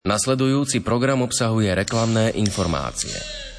Nasledujúci program obsahuje reklamné informácie.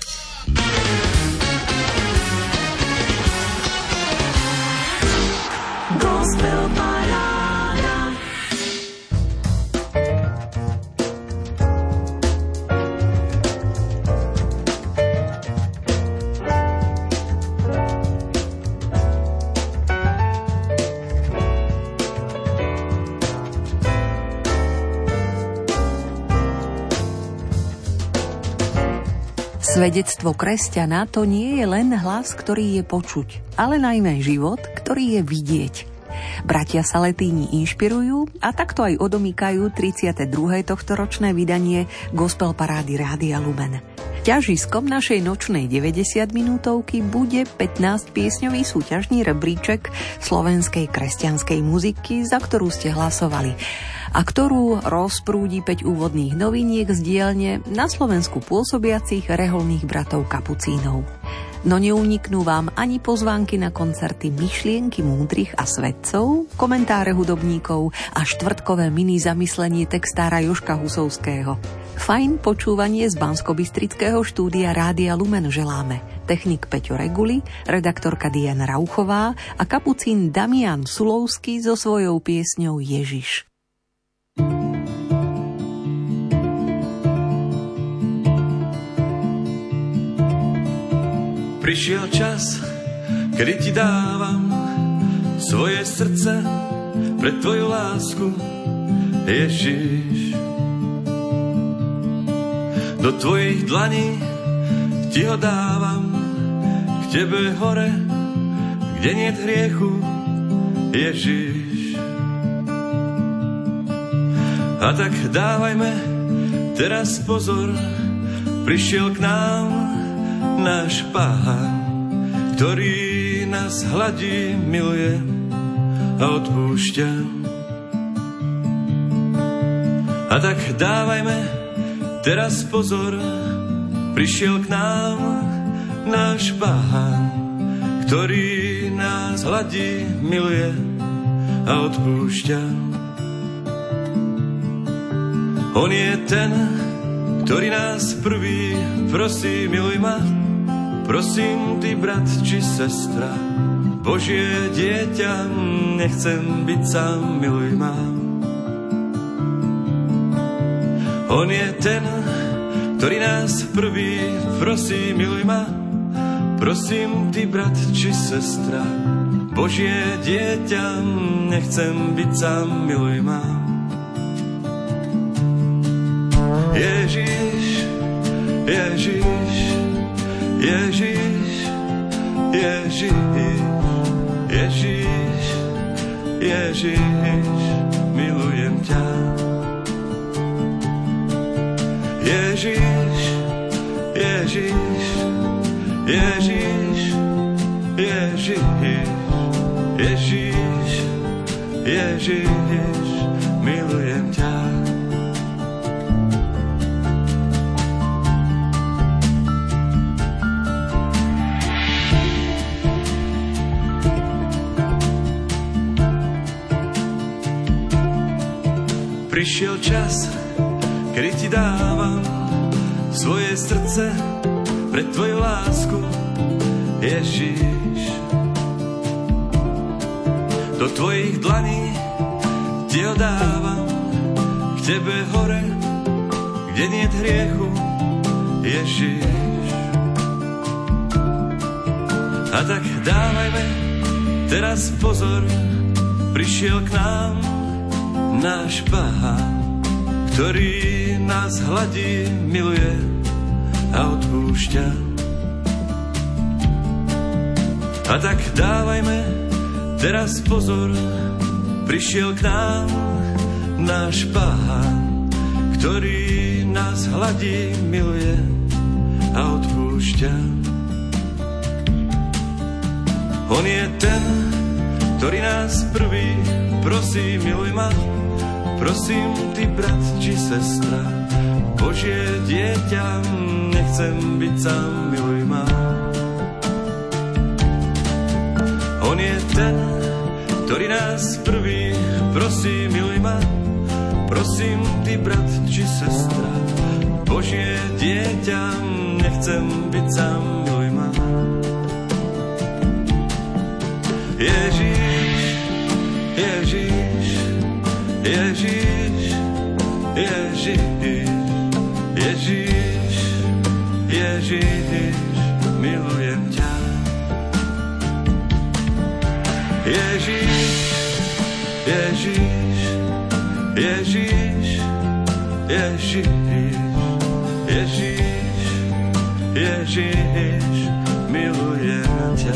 Svedectvo kresťana to nie je len hlas, ktorý je počuť, ale najmä život, ktorý je vidieť. Bratia Saletíni inšpirujú a takto aj odomýkajú 32. tohtoročné vydanie Gospel parády Rádia Lumen. Ťažiskom našej nočnej 90-minútovky bude 15-piesňový súťažný rebríček slovenskej kresťanskej muziky, za ktorú ste hlasovali a ktorú rozprúdi 5 úvodných noviniek z dielne na Slovensku pôsobiacich reholných bratov kapucínov. No neuniknú vám ani pozvánky na koncerty Myšlienky múdrych a svedcov, komentáre hudobníkov a štvrtkové mini zamyslenie textára Jožka Husovského. Fajn počúvanie z banskobystrického štúdia Rádia Lumen želáme technik Peťo Reguli, redaktorka Diana Rauchová a kapucín Damian Sulovský so svojou piesňou Ježiš. Prišiel čas, kedy ti dávam svoje srdce pre tvoju lásku, Ježiš. Do tvojich dlaní ti ho dávam, k tebe hore, kde niet hriechu, Ježiš. A tak dávajme teraz pozor, prišiel k nám náš Pán, ktorý nás hladí, miluje a odpúšťa. A tak dávajme teraz pozor, prišiel k nám náš Pán, ktorý nás hladí, miluje a odpúšťa. On je ten, ktorý nás prvý prosí, miluj ma. Prosím, ty brat či sestra, Božie dieťa, nechcem byť sám, miluj ma. On je ten, ktorý nás prvý prosí, miluj ma. Prosím, ty brat či sestra, Božie dieťa, nechcem byť sám, miluj ma. Ježiš, Ježiš, Ježiš, Ježiš, Ježiš, Ježiš, milujem ťa. Ježiš, Ježiš, Ježiš, Ježiš, Ježiš, Ježiš, milujem ťa. Prišiel čas, kedy ti dávam svoje srdce pre tvoju lásku, Ježiš. Do tvojich dlaní ti ho dávam, k tebe hore, kde niet hriechu, Ježiš. A tak dávajme teraz pozor, prišiel k nám náš Pán, ktorý nás hladí, miluje a odpúšťa. A tak dávajme teraz pozor, prišiel k nám náš Pán, ktorý nás hladí, miluje a odpúšťa. On je ten, ktorý nás prvý prosí, miluj ma. Prosím, ty brat či sestra, Božie dieťa, nechcem byť sám, miluj ma. On je ten, ktorý nás prvý prosí, miluj ma. prosím, ty brat či sestra, Božie dieťa, nechcem byť sám, miluj ma. Ježiš, Ježiš, Ježiš, Ježiš, Ježiš, Ježiš, milujem ťa. Ježiš, Ježiš, Ježiš, Ježiš, Ježiš, Ježiš, milujem ťa.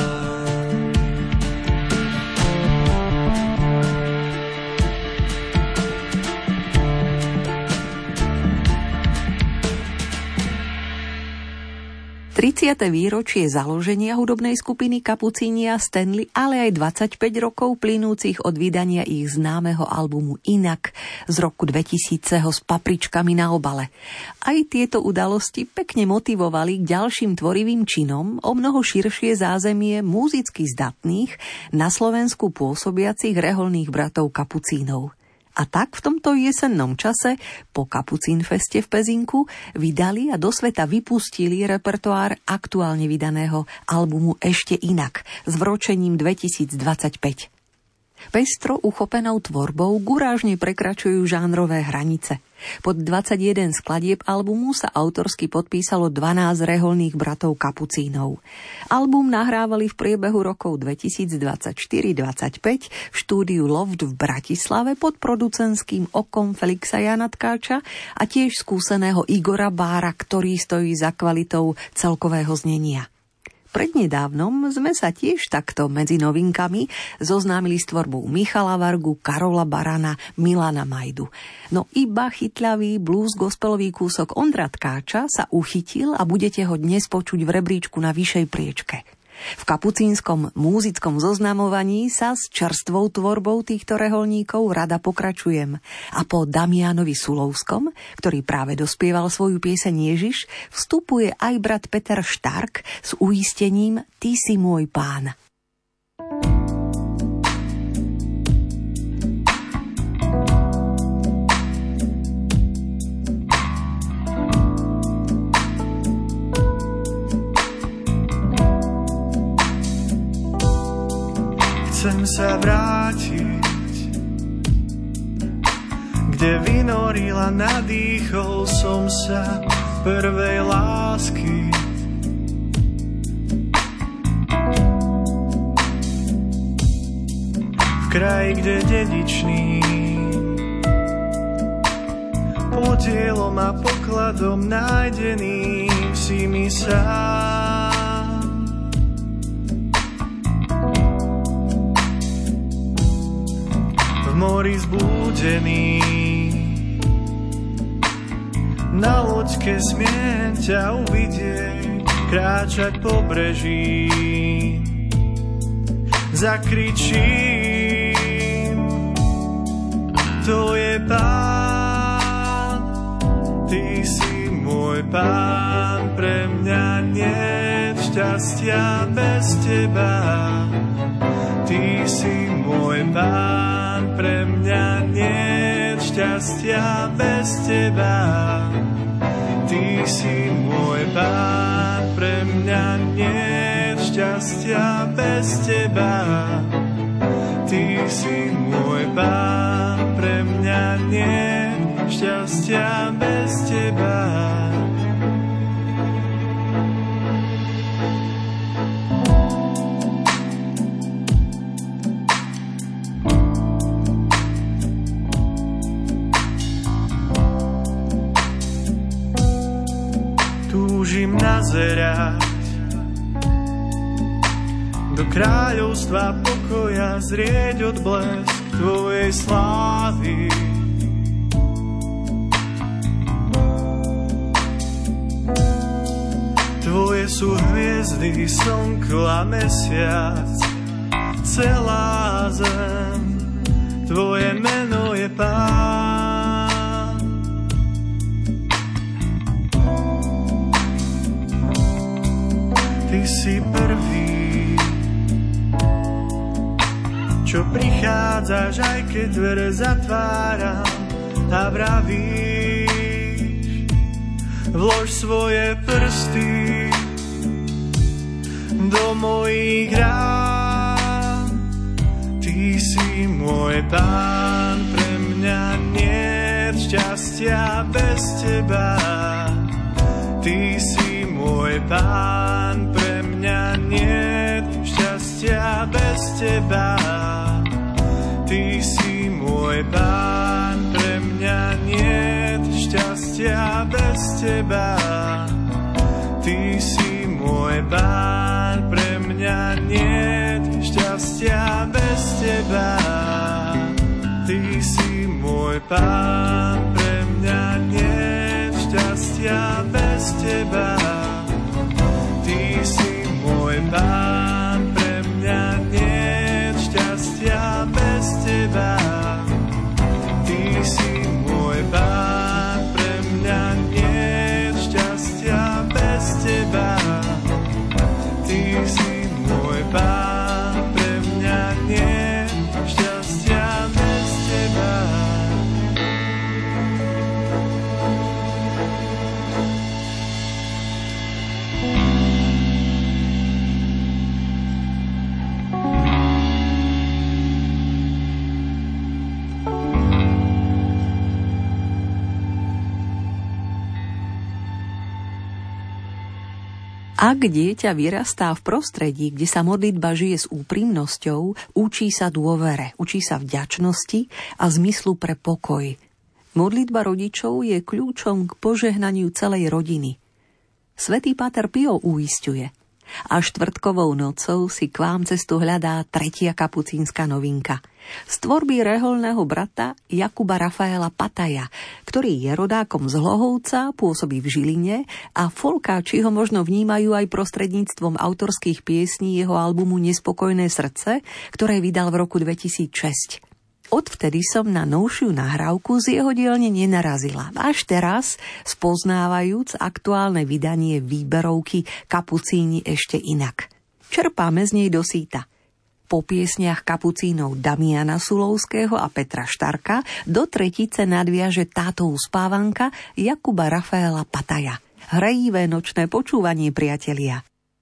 30. výročie založenia hudobnej skupiny Kapucínia Stanley, ale aj 25 rokov plynúcich od vydania ich známeho albumu Inak z roku 2000 s papričkami na obale. Aj tieto udalosti pekne motivovali k ďalším tvorivým činom o mnoho širšie zázemie múzicky zdatných na Slovensku pôsobiacich reholných bratov Kapucínov. A tak v tomto jesennom čase po Kapucínfeste v Pezinku vydali a do sveta vypustili repertoár aktuálne vydaného albumu Ešte inak s vročením 2025. Pestro uchopenou tvorbou gurážne prekračujú žánrové hranice. Pod 21 skladieb albumu sa autorsky podpísalo 12 reholných bratov Kapucínov. Album nahrávali v priebehu rokov 2024-25 v štúdiu Loft v Bratislave pod producentským okom Felixa Jana Tkáča a tiež skúseného Igora Bára, ktorý stojí za kvalitou celkového znenia. Prednedávnom sme sa tiež takto medzi novinkami zoznámili s tvorbou Michala Vargu, Karola Barana, Milana Majdu. No iba chytľavý blues gospelový kúsok Ondra Tkáča sa uchytil a budete ho dnes počuť v rebríčku na vyššej priečke. V kapucínskom múzickom zoznamovaní sa s čerstvou tvorbou týchto reholníkov rada pokračujem. A po Damianovi Sulovskom, ktorý práve dospieval svoju pieseň Ježiš, vstupuje aj brat Peter Štark s uistením Ty si môj pán. Chcem sa vrátiť, kde vynorila, nadýchol som sa prvej lásky. V kraji, kde dedičný podielom a pokladom nájdený si mi sám. Mori zbúdený, na loďke smiem ťa uvidieť, kráčať po breží. Zakričím, to je pán, ty si môj pán, pre mňa niet šťastia bez teba. Ty si môj pán, pre mňa niet šťastia bez teba. Ty si môj pán, pre mňa niet šťastia bez teba. Ty si môj pán, pre mňa niet šťastia bez teba. Túžim nazerať do kráľovstva pokoja, zrieť odblesk tvojej slávy. Tvoje sú hviezdy, slnko a mesiac, celá zem, tvoje meno je Pán. Ty si prvý, čo prichádzaš, aj keď dvere zatváram, a vravíš, vlož svoje prsty do mojich rán. Ty si môj Pán, pre mňa niet šťastia bez teba. Ty si môj Pán, pre mňa niet šťastia bez teba. Ty si môj Pán, pre mňa niet šťastia bez teba. Ty si môj Pán, pre mňa niet šťastia bez teba. Ty si môj Pán, pre mňa niet šťastia bez teba. Ty si môj Pán, pre mňa niet šťastia bez teba. Ty si môj Pán, pre mňa niet šťastia bez teba. Ty si môj Pán, pre mňa niet šťastia bez teba. Ak dieťa vyrastá v prostredí, kde sa modlitba žije s úprimnosťou, učí sa dôvere, učí sa vďačnosti a zmyslu pre pokoj. Modlitba rodičov je kľúčom k požehnaniu celej rodiny. Svätý páter Pio uisťuje: a štvrtkovou nocou si k vám cestu hľadá tretia kapucínska novinka. Z tvorby reholného brata Jakuba Rafaela Pataja, ktorý je rodákom z Hlohovca, pôsobí v Žiline a folkáči ho možno vnímajú aj prostredníctvom autorských piesní jeho albumu Nespokojné srdce, ktoré vydal v roku 2006. Odvtedy som na novšiu nahrávku z jeho dielne nenarazila. Až teraz, spoznávajúc aktuálne vydanie výberovky Kapucíni ešte inak. Čerpáme z nej dosýta. Po piesniach kapucínov Damiana Sulovského a Petra Štarka do tretice nadviaže táto uspávanka Jakuba Rafaela Pataja. Hrejivé nočné počúvanie, priatelia.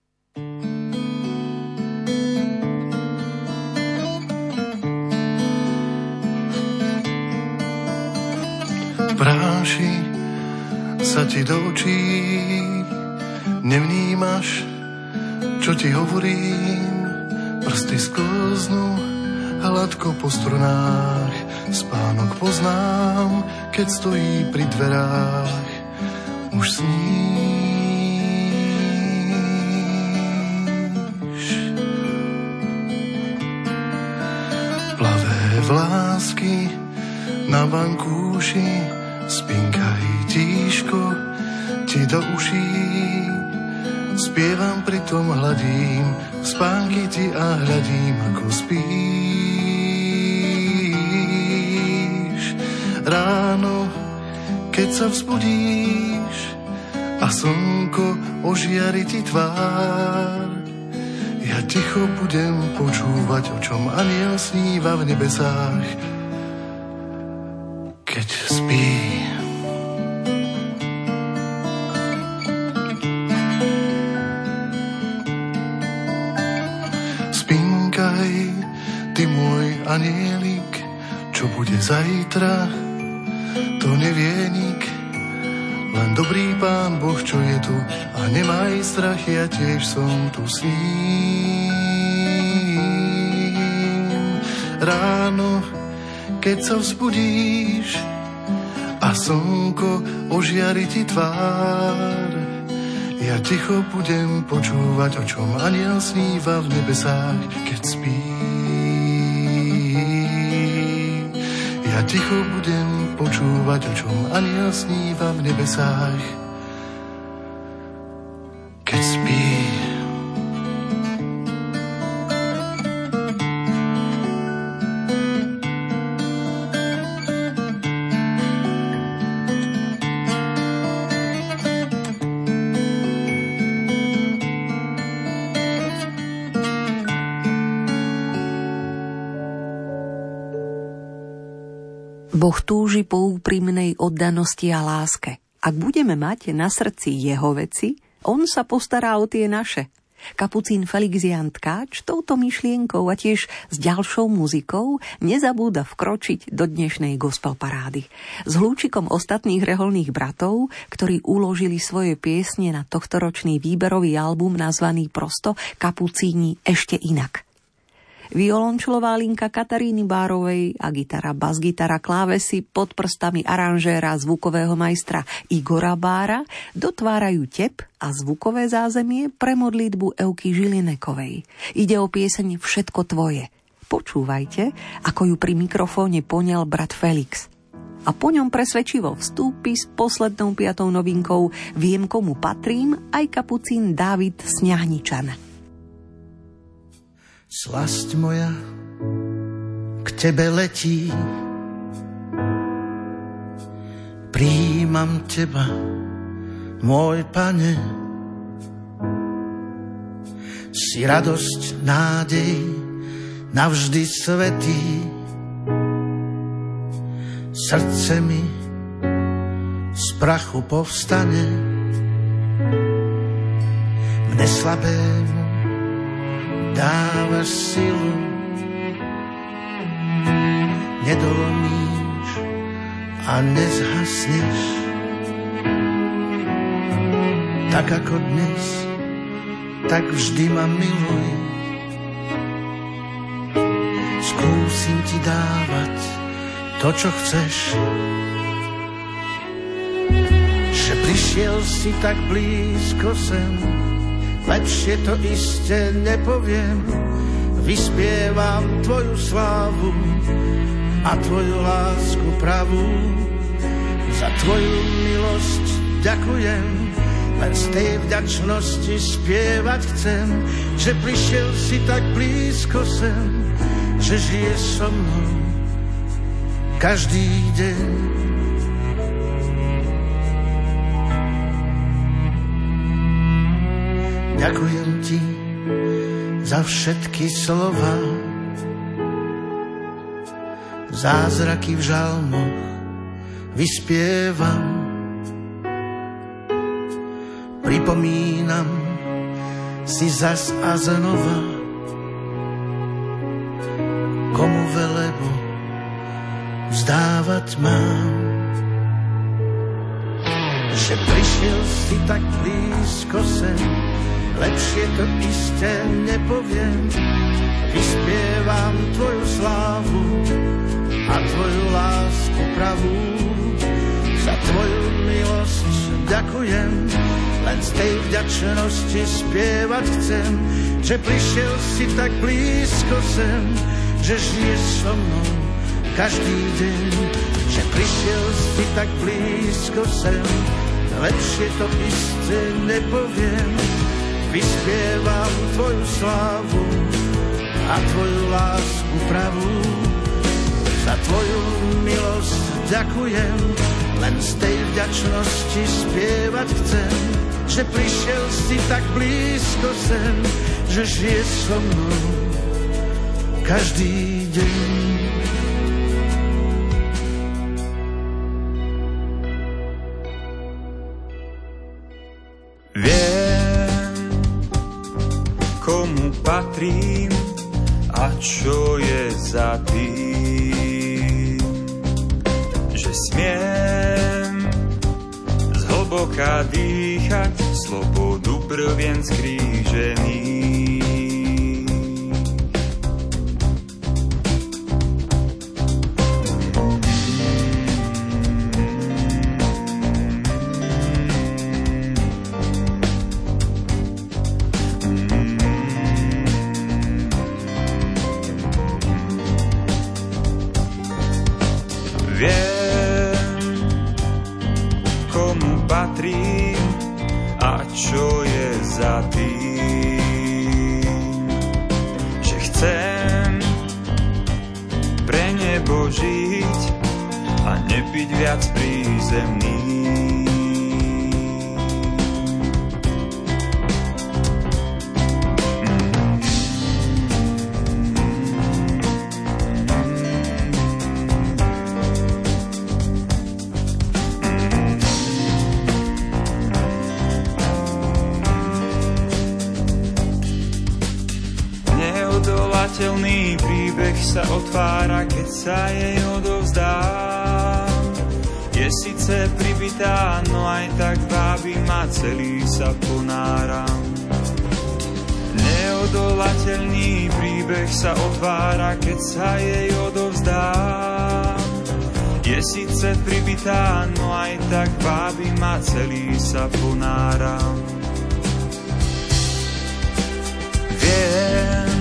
Práši sa ti do očí, nevnímaš, čo ti hovorím. Prsty sklznú hladko po strunách, spánok poznám, keď stojí pri dverách. Už sníš. Plavé vlásky na bankúši, spinkaj tíško ti do uší. Spievam, pritom hladím spánky ti a hľadím, ako spíš. Ráno, keď sa vzbudíš a slnko ožiari ti tvár, ja ticho budem počúvať, o čom anjel sníva v nebesách, keď spí. Ty môj anielik, čo bude zajtra, to nevie nik. Len dobrý Pán Boh, čo je tu, a nemaj strach, ja tiež som tu s ním. Ráno, keď sa vzbudíš a slnko ožiari ti tvár, ja ticho budem počúvať, o čom anjel sníva v nebesách, keď spí. Ja ticho budem počúvať, o čom anjel sníva v nebesách, keď spí. Boh túži po úprimnej oddanosti a láske. Ak budeme mať na srdci jeho veci, on sa postará o tie naše. Kapucín Felixian Tkáč touto myšlienkou a tiež s ďalšou muzikou nezabúda vkročiť do dnešnej gospel parády. S hlúčikom ostatných reholných bratov, ktorí uložili svoje piesne na tohtoročný výberový album nazvaný prosto Kapucíni ešte inak. Violončelová linka Kataríny Bárovej a gitara, basgitara, klávesy pod prstami aranžéra zvukového majstra Igora Bára dotvárajú tep a zvukové zázemie pre modlitbu Euky Žilinekovej. Ide o pieseň Všetko tvoje. Počúvajte, ako ju pri mikrofóne poňal brat Felix. A po ňom presvedčivo vstúpi s poslednou 5. novinkou Viem, komu patrím aj kapucín Dávid Sňahničan. Slasť moja k tebe letí, prijímam teba, môj Pane. Si radosť, nádej, navždy svätý. Srdce mi z prachu povstane, mne slabému dávaš silu, nedolomíš a nezhasneš. Tak ako dnes, tak vždy ma miluj. Skúsim ti dávať to, čo chceš. Že prišiel si tak blízko sem, lepšie to iste nepoviem. Vyspievam tvoju slávu a tvoju lásku pravú. Za tvoju milosť ďakujem, len z tej vďačnosti spievať chcem. Že prišiel si tak blízko sem, že žiješ so mnou každý deň. Ďakujem ti za všetky slova, zázraky v žalmoch vyspievam. Pripomínam si zas a znova, komu velebo vzdávať mám. Že prišiel si tak blízko sem, lepšie to iste nepoviem. Vyspievam tvoju slávu a tvoju lásku pravú. Za tvoju milosť ďakujem, len z tej vďačnosti spievať chcem. Že prišiel si tak blízko sem, že žiješ so mnou každý deň. Že prišiel si tak blízko sem, lepšie to iste nepoviem. Vyspievam tvoju slávu a tvoju lásku pravú. Za tvoju milosť ďakujem, len z tej vďačnosti spievať chcem. Že prišiel si tak blízko sem, že žiješ so mnou každý deň. Komu patrím a čo je za tým, že smiem zhlboka dýchať slobodu brvien skrížených. Neodolateľný príbeh sa otvára, keď sa jej odovzdám. Je síce pribitá, no aj tak vábi ma, celý sa ponáram. Neodolateľný príbeh sa otvára, keď sa jej odovzdám. Je síce pribitá, no aj tak vábi ma, celý sa ponáram. Viem,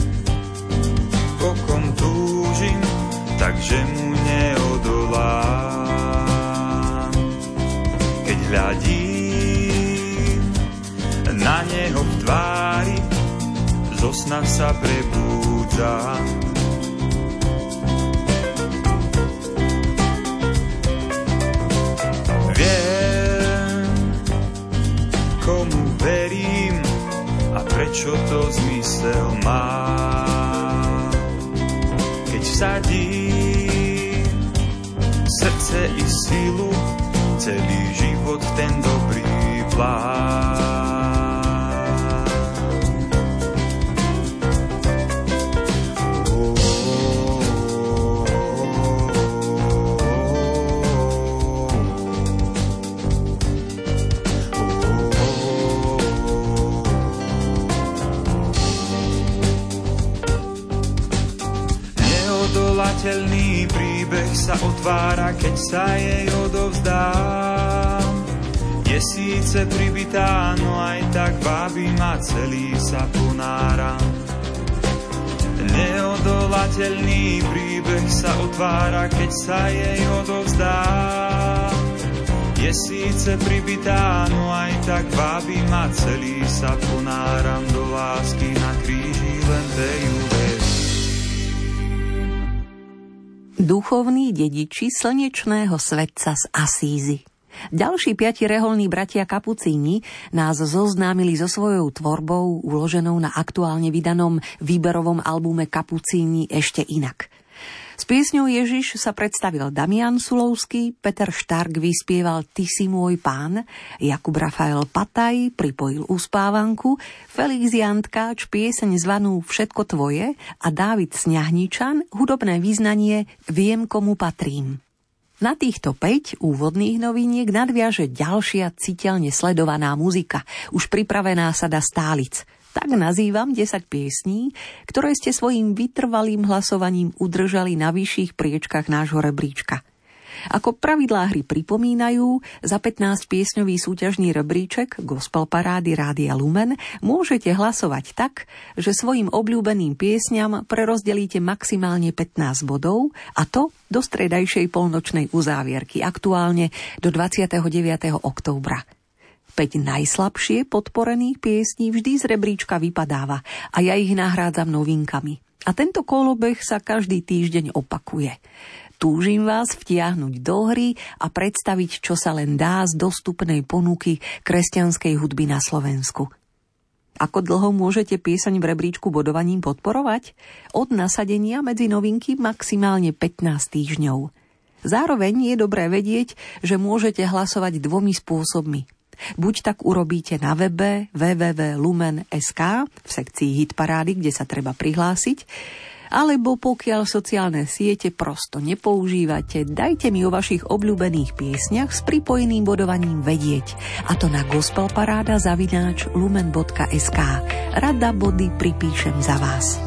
po kom túžim, takže mu neodolám. Keď hľadím na neho v tvári, zo sna sa prebúdzam. Viem, komu verím a prečo to zmysel má. Keď vsadím srdce i silu, celý život ten dobrý plán. Neodolateľný príbeh sa otvára, keď sa jej odovzdám. Je síce pribitá, no aj tak vábi ma, celý sa ponáram. Neodolateľný príbeh sa otvára, keď sa jej odovzdám. Je síce pribitá, no aj tak vábi ma, celý sa ponáram do lásky na kríži, len tej uverím. Duchovní dediči slnečného svetca z Asízy. Ďalší 5 reholní bratia kapucíni nás zoznámili so svojou tvorbou uloženou na aktuálne vydanom výberovom albume Kapucíni Ešte inak. S piesňou Ježiš sa predstavil Damian Sulovský, Peter Štark vyspieval Ty si môj pán, Jakub Rafael Pataj pripojil uspávanku, Felix Jantkáč pieseň zvanú Všetko tvoje a Dávid Sňahničan hudobné význanie Viem komu patrím. Na týchto 5 úvodných noviniek nadviaže ďalšia citeľne sledovaná muzika, už pripravená sada stálic. Tak nazývam 10 piesní, ktoré ste svojím vytrvalým hlasovaním udržali na vyšších priečkach nášho rebríčka. Ako pravidlá hry pripomínajú, za 15 piesňový súťažný rebríček Gospel Parády Rádia Lumen môžete hlasovať tak, že svojim obľúbeným piesňam prerozdelíte maximálne 15 bodov, a to do stredajšej polnočnej uzávierky, aktuálne do 29. októbra. 5 najslabšie podporených piesní vždy z rebríčka vypadáva a ja ich nahrádzam novinkami. A tento kolobeh sa každý týždeň opakuje. Túžim vás vtiahnuť do hry a predstaviť, čo sa len dá z dostupnej ponuky kresťanskej hudby na Slovensku. Ako dlho môžete pieseň v rebríčku bodovaním podporovať? Od nasadenia medzi novinky maximálne 15 týždňov. Zároveň je dobré vedieť, že môžete hlasovať 2 spôsobmi. Buď tak urobíte na webe www.lumen.sk v sekcii Hitparády, kde sa treba prihlásiť, alebo pokiaľ sociálne siete prosto nepoužívate, dajte mi o vašich obľúbených piesniach s pripojeným bodovaním vedieť, a to na gospelparáda@lumen.sk. Rada body pripíšem za vás.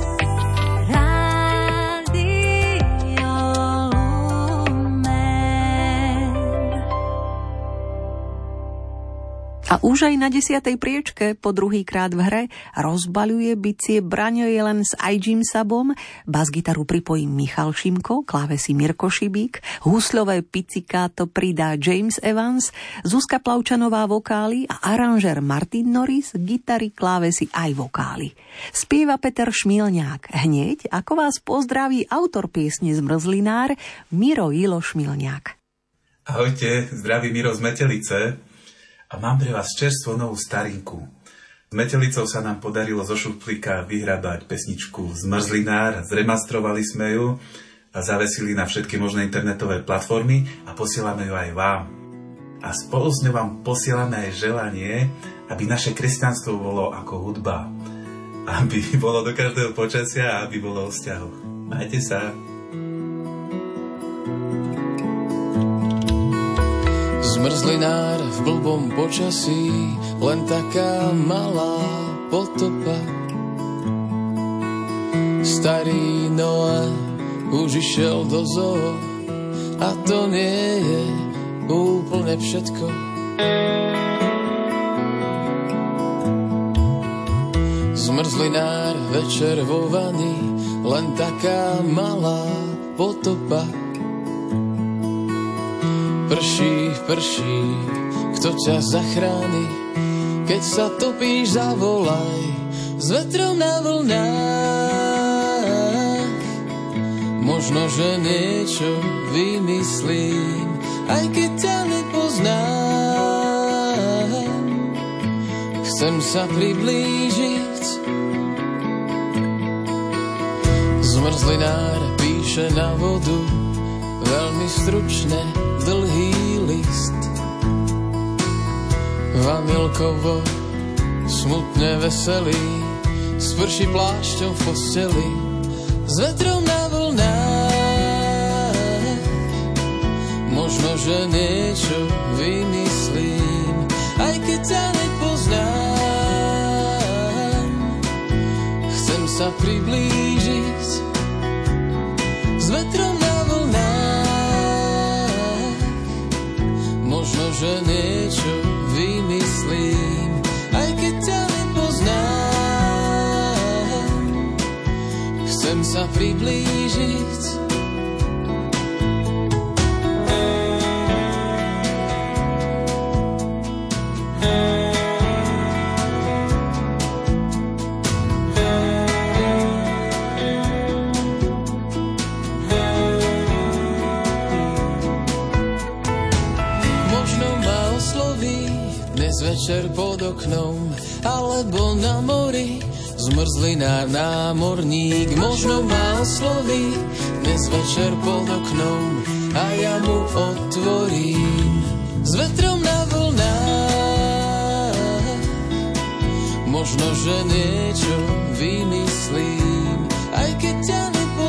A už aj na 10. priečke po druhýkrát v hre rozbaľuje bicie Braňo Jelen s Ajim Sabom, basgitaru pripojí Michal Šimko, klávesy Mirko Šibík, husľové picikáto pridá James Evans, Zuzka Plavčanová vokály a aranžér Martin Norris, gitary, klávesy aj vokály. Spieva Peter Šmilňák. Hneď ako vás pozdraví autor piesne Zmrzlinár Miro Jilo Šmilňák. Ahojte, zdraví Miro z Metelice. A mám pre vás čerstvo novú starinku. S Metelicou sa nám podarilo zo šuflíka vyhrabať pesničku Zmrzlinár, zremastrovali sme ju a zavesili na všetky možné internetové platformy a posielame ju aj vám. A spolu s ňou vám posielame aj želanie, aby naše kresťanstvo bolo ako hudba. aby bolo do každého počasia a aby bolo o vzťahoch. Majte sa. Zmrzlinár v blbom počasí, len taká malá potopa. Starý Noé už išiel do zoo a to nie je úplne všetko. Zmrzlinár večer vo vani, len taká malá potopa. Prší, prší, kto ťa zachráni, keď sa topíš, zavolaj s vetrom na vlnách. Možno, že niečo vymyslím, aj keď ťa nepoznám. Chcem sa priblížiť. Zmrzlinár píše na vodu, veľmi stručne, dlhý list. Vanilkovo, smutne veselý, sprší plášťom v posteli, s vetrom na vlnách. Možno, že niečo vymyslím, aj keď ťa nepoznám. Chcem sa priblížiť s vetrom na vlnách. Možno, že niečo vymyslím, aj keď ťa nepoznám. Chcem sa priblížiť. Večer pod oknom, alebo na mori, zmrzlinár námorník možno ma osloví. Dnes večer pod oknom a ja mu otvorím s vetrom na vlnách. Možno, že niečo vymyslím, aj keď ťa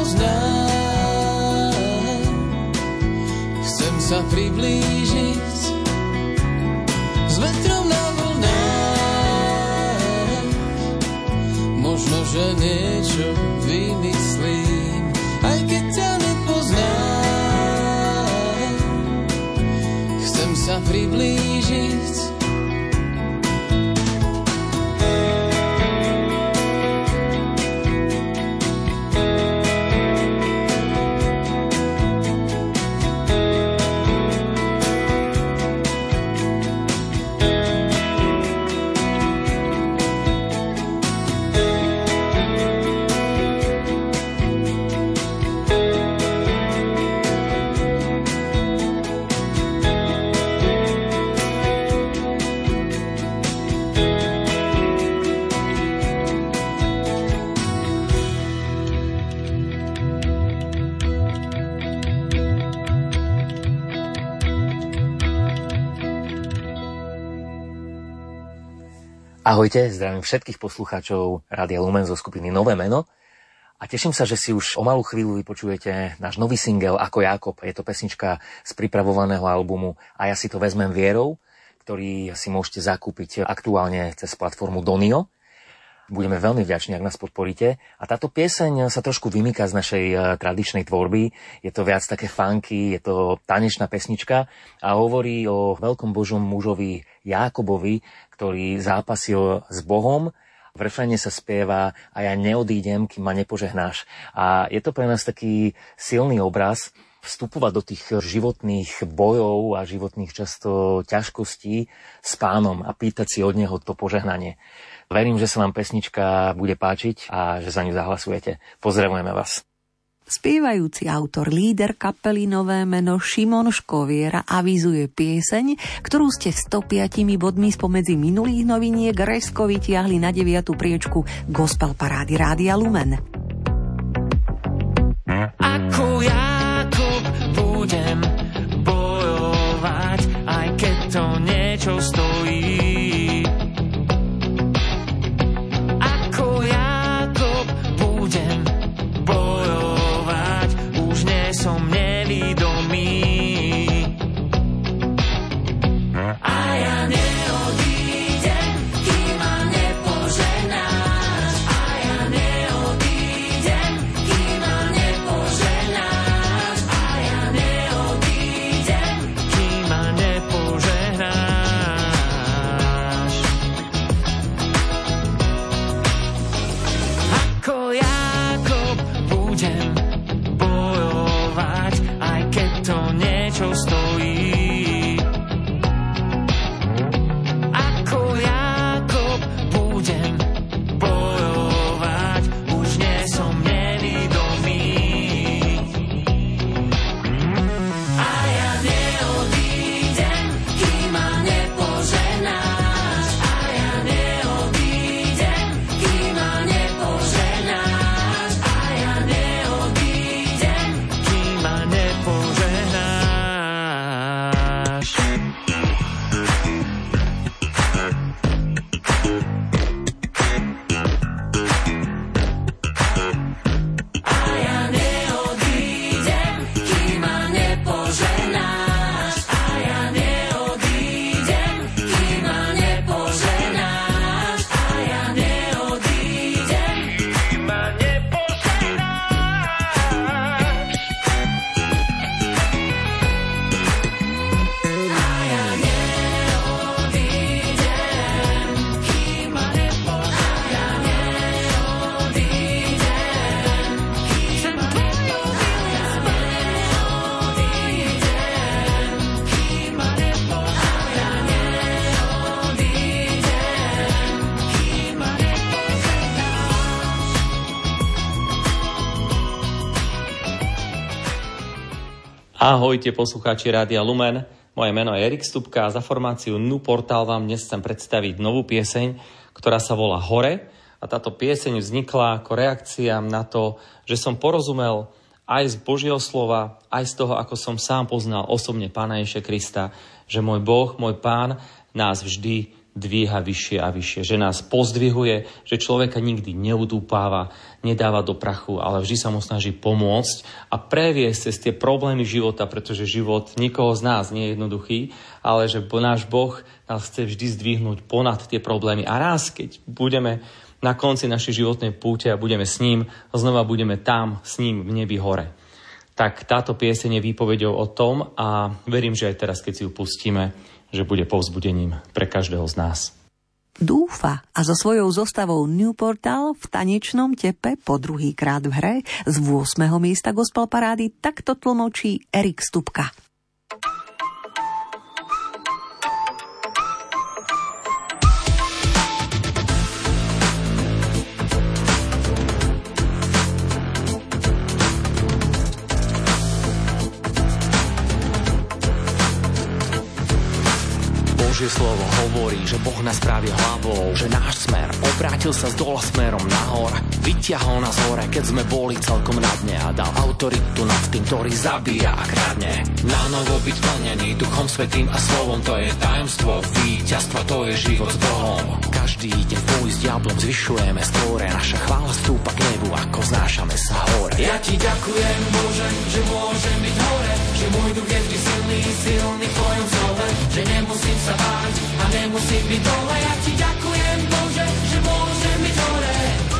nepoznám. Chcem sa priblížiť s vetrom na vlnách. Možno, že niečo vymyslím, aj keď ťa nepoznám. Chcem sa priblížiť. Ahojte, zdravím všetkých poslucháčov Rádia Lumen zo skupiny Nové meno a teším sa, že si už o malú chvíľu vypočujete náš nový single Ako Jákob. Je to pesnička z pripravovaného albumu A ja si to vezmem vierou, ktorý si môžete zakúpiť aktuálne cez platformu Donio. Budeme veľmi vďační, ak nás podporíte. A táto pieseň sa trošku vymýka z našej tradičnej tvorby. Je to viac také funky, je to tanečná pesnička a hovorí o veľkom Božom mužovi Jákobovi, ktorý zápasil s Bohom. V refréne sa spieva a ja neodídem, kým ma nepožehnáš. A je to pre nás taký silný obraz vstupovať do tých životných bojov a životných často ťažkostí s Pánom a pýtať si od Neho to požehnanie. Verím, že sa vám pesnička bude páčiť a že za ňu zahlasujete. Pozdravujeme vás. Spievajúci autor, líder kapely Nové meno Šimon Škoviera avizuje pieseň, ktorú ste 105 bodmi spomedzi minulých noviniek rezko vytiahli na 9. priečku Gospel parády Rádia Lumen. Ako Jákob budem bojovať, aj keď to niečo stojí. Ako ja Ahojte poslucháči Rádia Lumen, moje meno je Erik Stupka a za formáciu Nu Portál vám dnes chcem predstaviť novú pieseň, ktorá sa volá Hore. A táto pieseň vznikla ako reakcia na to, že som porozumel aj z Božieho slova, aj z toho, ako som sám poznal osobne Pána Ježiša Krista, že môj Boh, môj Pán nás vždy dvíha vyššie a vyššie, že nás pozdvihuje, že človeka nikdy neutúpáva, nedáva do prachu, ale vždy sa mu snaží pomôcť a previesť cez tie problémy života, pretože život nikoho z nás nie je jednoduchý, ale že náš Boh nás chce vždy zdvihnúť ponad tie problémy a raz, keď budeme na konci našej životnej púte a budeme s ním, znova budeme tam s ním v nebi hore. Tak táto pieseň je výpovedou o tom a verím, že aj teraz, keď si ju pustíme, že bude povzbudením pre každého z nás. Dúfa a so svojou zostavou New Portal v tanečnom tepe po druhýkrát v hre z 8. miesta gospel parády takto tlmočí Erik Stupka. Božie slovo hovorí, že Boh nás pravie hlavou, že náš smer obrátil sa z dola smerom nahor. Vyťahol nás hore, keď sme boli celkom na dne a dal autoritu nad tým, ktorý zabíja a kradne. Na novo byť plnený Duchom Svätým a slovom, to je tajomstvo víťazstva, to je život s Bohom. Každý deň v boji s diablom zvyšujeme skóre, naša chvála stúpa k nebu, ako znášame sa hore. Ja ti ďakujem, Bože, že môžem byť hore, že môj duch je vždy silný v tvojom slove, že nemusím sa báť a nemusím byť dole. Ja ti ďakujem, Bože, že môžem byť hore.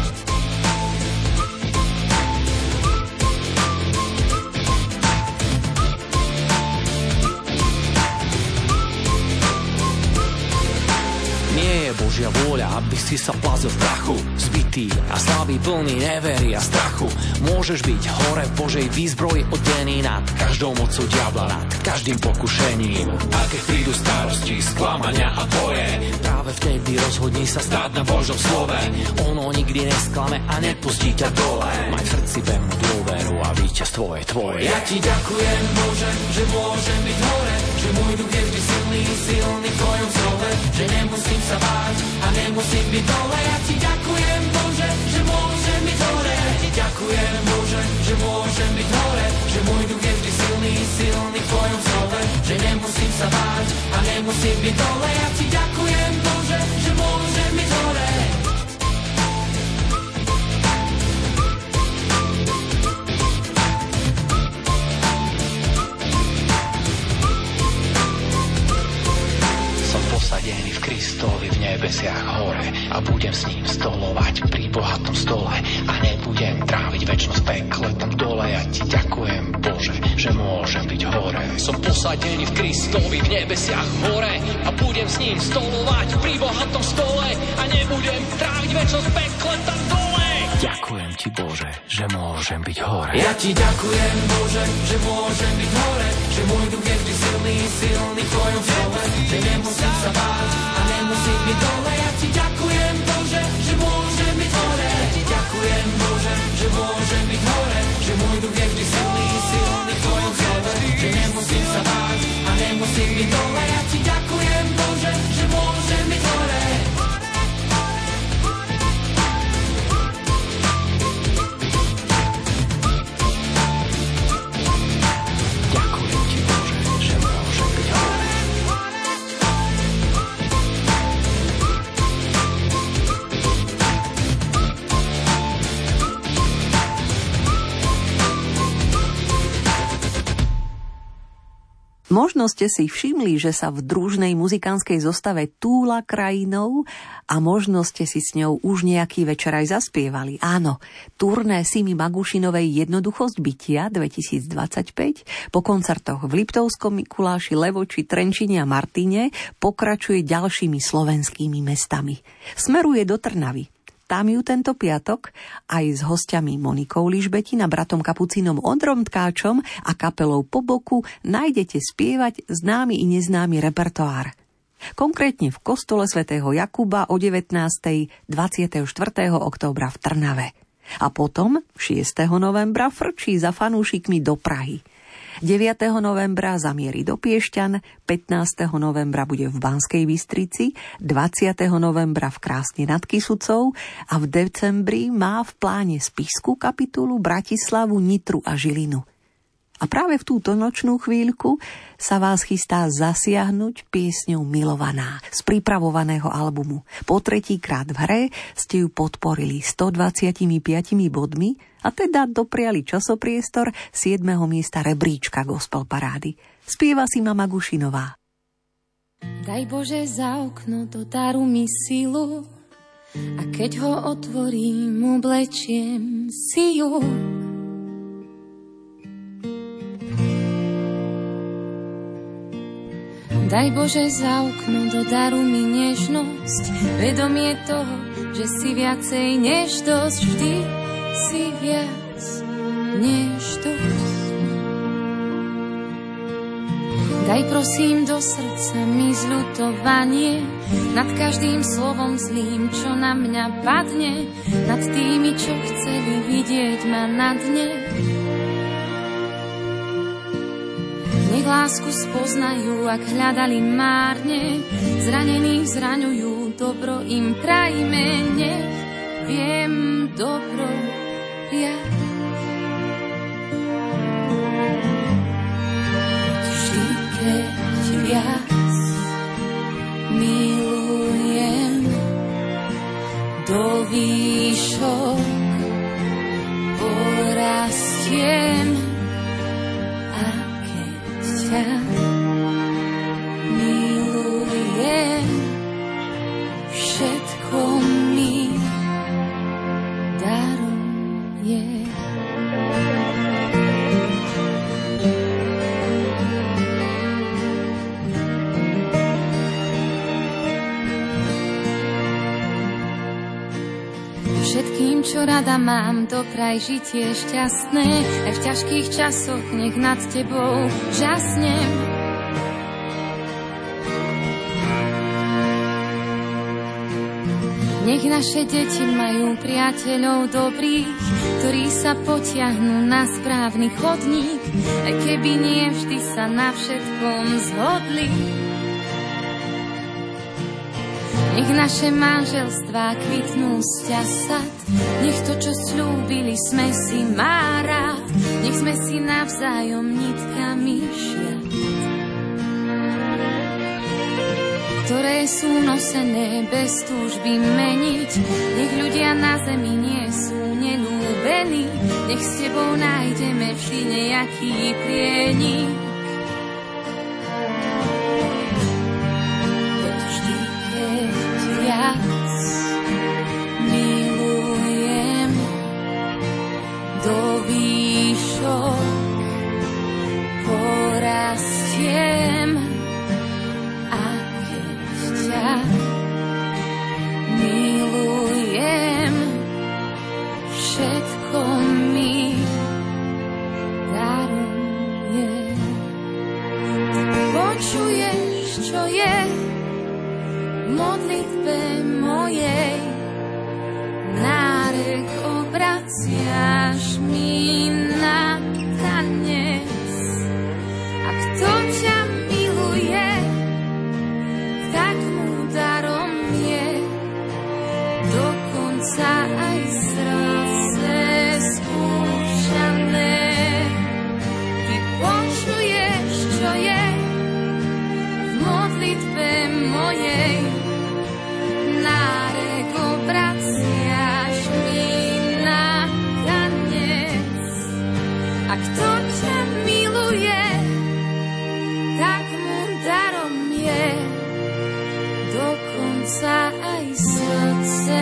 Nie je Božia vôľa, aby si sa plazil v prachu, zbitý a slabý, plný nevery a strachu. Môžeš byť hore v Božej výzbroji odený nad každou mocou diabla, nad každým pokušením. A keď prídu starosti, sklamania a boje, práve vtedy rozhodni sa stáť na Božom slove. Ono nikdy nesklame a nepustí ťa dole. Maj v srdci pevnú dôveru a víťazstvo je tvoje. Ja ti ďakujem, Bože, že môžem byť hore, že môj duch je vždy silný v tvojom slove, že nemusím sa báť a nemusím byť dole. Ja ti ďakujem, Bože, že môžem byť hore. Ja ti ďakujem, Bože, že môžem byť hore, že môj duch je vždy silný v tvojom slove, že nemusím sa báť a nemusím byť dole. Ja ti ďakujem, Bože, že môžem byť hore. Posadený v Kristovi v nebesiach hore a budem s ním stolovať pri bohatom stole a nebudem tráviť večnosť pekle tam dole. Ja ti ďakujem, Bože, že môžem byť hore. Som posadený v Kristovi v nebesiach hore a budem s ním stolovať pri bohatom stole a nebudem tráviť večnosť pekle tam dole. Ďakujem ti, Bože, že môžem byť hore. Ja ti ďakujem, Bože, že môžem byť hore, že môj duch je vždy silný v tvojom slove, že nemusím sa báť a nemusím byť dole. Ja ti ďakujem, Bože, že môžem byť hore. Ja ti ďakujem, Bože, že môžem byť hore, že môj duch je vždy silný v tvojom slove, že nemusím sa báť a nemusím byť dole. Ja ti ďakujem, Bože, že môžem byť hore. Možno ste si všimli, že sa v družnej muzikánskej zostave túla krajinou a možno ste si s ňou už nejaký večer aj zaspievali. Áno, turné Simi Magušinovej Jednoduchosť bytia 2025 po koncertoch v Liptovskom Mikuláši, Levoči, Trenčine a Martine pokračuje ďalšími slovenskými mestami. Smeruje do Trnavy. Tam ju tento piatok aj s hostiami Monikou Ližbetin a bratom kapucínom Ondrom Tkáčom a kapelou Po boku nájdete spievať známy i neznámy repertoár. Konkrétne v kostole svätého Jakuba o 19. 24. októbra v Trnave. A potom 6. novembra frčí za fanúšikmi do Prahy. 9. novembra zamierí do Piešťan, 15. novembra bude v Banskej Bystrici, 20. novembra v Krásne nad Kysucou a v decembri má v pláne Spišskú kapitulu, Bratislavu, Nitru a Žilinu. A práve v túto nočnú chvíľku sa vás chystá zasiahnuť piesňou Milovaná z pripravovaného albumu. Po 3-krát v hre ste ju podporili 125 bodmi a teda dopriali časopriestor 7. miesta rebríčka Gospel Parády. Spieva si Mama Gušinová. Daj Bože za okno do daru mi silu a keď ho otvorím, oblečiem si ju. Daj Bože za okno do daru mi nežnosť, vedomie toho, že si viacej než dosť, vždy si viac než dosť. Daj prosím do srdca mi zľutovanie nad každým slovom zlým, čo na mňa padne, nad tými, čo chceli vidieť ma na dne. Nech lásku spoznajú, ak hľadali márne, zranených zraňujú, dobro im prajme, nech viem dobro prijať. Vždy, keď viac milujem, do výšok porastiem. Milujem, všetko mi daruje. Všetkým, čo rada mám, dopraj žitie šťastné, aj v ťažkých časoch nech nad tebou žasnem. Nech naše deti majú priateľov dobrých, ktorí sa potiahnú na správny chodník, aj keby nie vždy sa na všetkom zhodli. Nech naše manželstvá kvitnú sťasať, nech to, čo sľúbili, sme si má rád, nech sme si navzájom nitkami šiat, ktoré sú nosené bez túžby meniť. Nech ľudia na zemi nie sú nelúbení, nech s tebou nájdeme vždy nejaký prienik. Milujem, do výšok porastiem, a keď ťa milujem, všetko mi daruje. Počuješ, čo je v modlitbe mojej, nárek obraciaš mi na tanec. A kto ťa miluje, tak mu darom je, dokonca aj srdce skúšané. Ty počuješ, čo je v modlitbe mojej, nárek obraciaš mi na tanec. A kto ťa miluje, tak mu darom je, dokonca aj srdce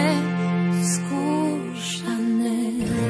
skúšané.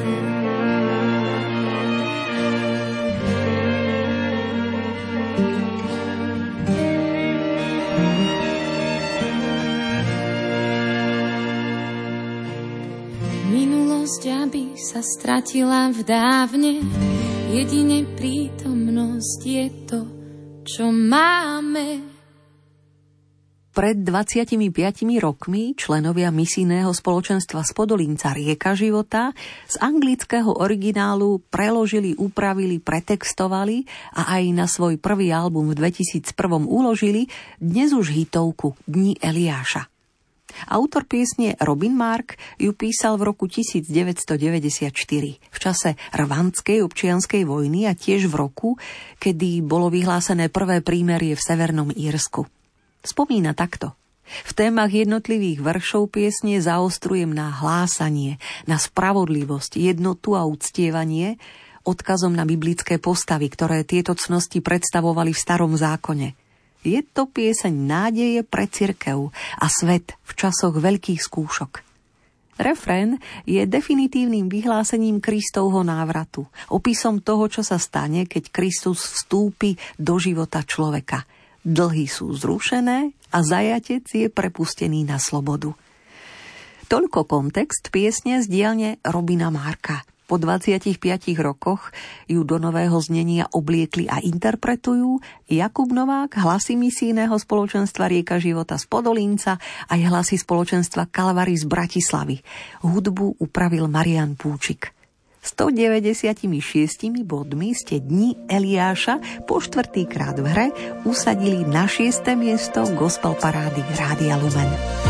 Aby sa stratila v dávne, jedine prítomnosť je to, čo máme. Pred 25 rokmi členovia misijného spoločenstva z Podolínca Rieka života z anglického originálu preložili, upravili, pretextovali a aj na svoj prvý album v 2001 uložili dnes už hitovku Dni Eliáša. Autor piesne Robin Mark ju písal v roku 1994 v čase rwandskej občianskej vojny a tiež v roku, kedy bolo vyhlásené prvé prímerie v Severnom Írsku. Spomína takto. V témach jednotlivých veršov piesne zaostrujem na hlásanie, na spravodlivosť, jednotu a uctievanie, odkazom na biblické postavy, ktoré tieto cnosti predstavovali v Starom zákone. Je to pieseň nádeje pre cirkev a svet v časoch veľkých skúšok. Refrén je definitívnym vyhlásením Kristovho návratu, opisom toho, čo sa stane, keď Kristus vstúpi do života človeka. Dlhy sú zrušené a zajatec je prepustený na slobodu. Toľko kontext piesne z dielne Robina Marka. Po 25 rokoch ju do nového znenia obliekli a interpretujú Jakub Novák, hlasy misijného spoločenstva Rieka života z Podolínca a hlasy spoločenstva Kalvary z Bratislavy. Hudbu upravil Marian Púčik. 196 bodmi ste Dni Eliáša po 4. krát v hre usadili na 6. miesto gospel parády Rádia Lumen.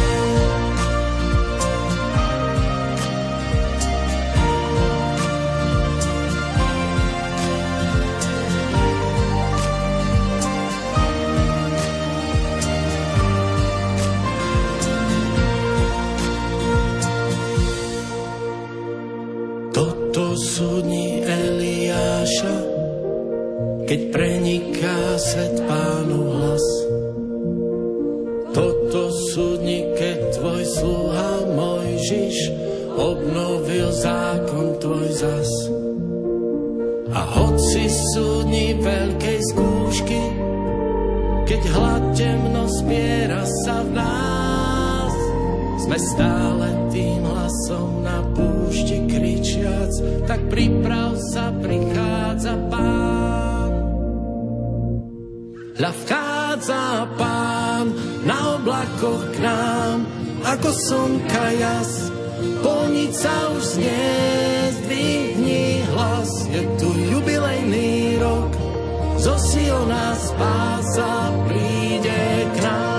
Sú dni Eliáša, keď preniká svet Pánov hlas. Toto sú dni, keď tvoj sluha Mojžiš obnovil zákon tvoj zas. A hoci sú dni veľkej skúšky, keď hlad temno spiera sa v nás, sme stále tým hlasom na púšti kričiac, tak priprav sa, prichádza Pán. Hľa vchádza Pán na oblakoch k nám, ako slnka jas, polnica už znie, zdvihni hlas, je tu jubilejný rok, zo Siona spása príde k nám.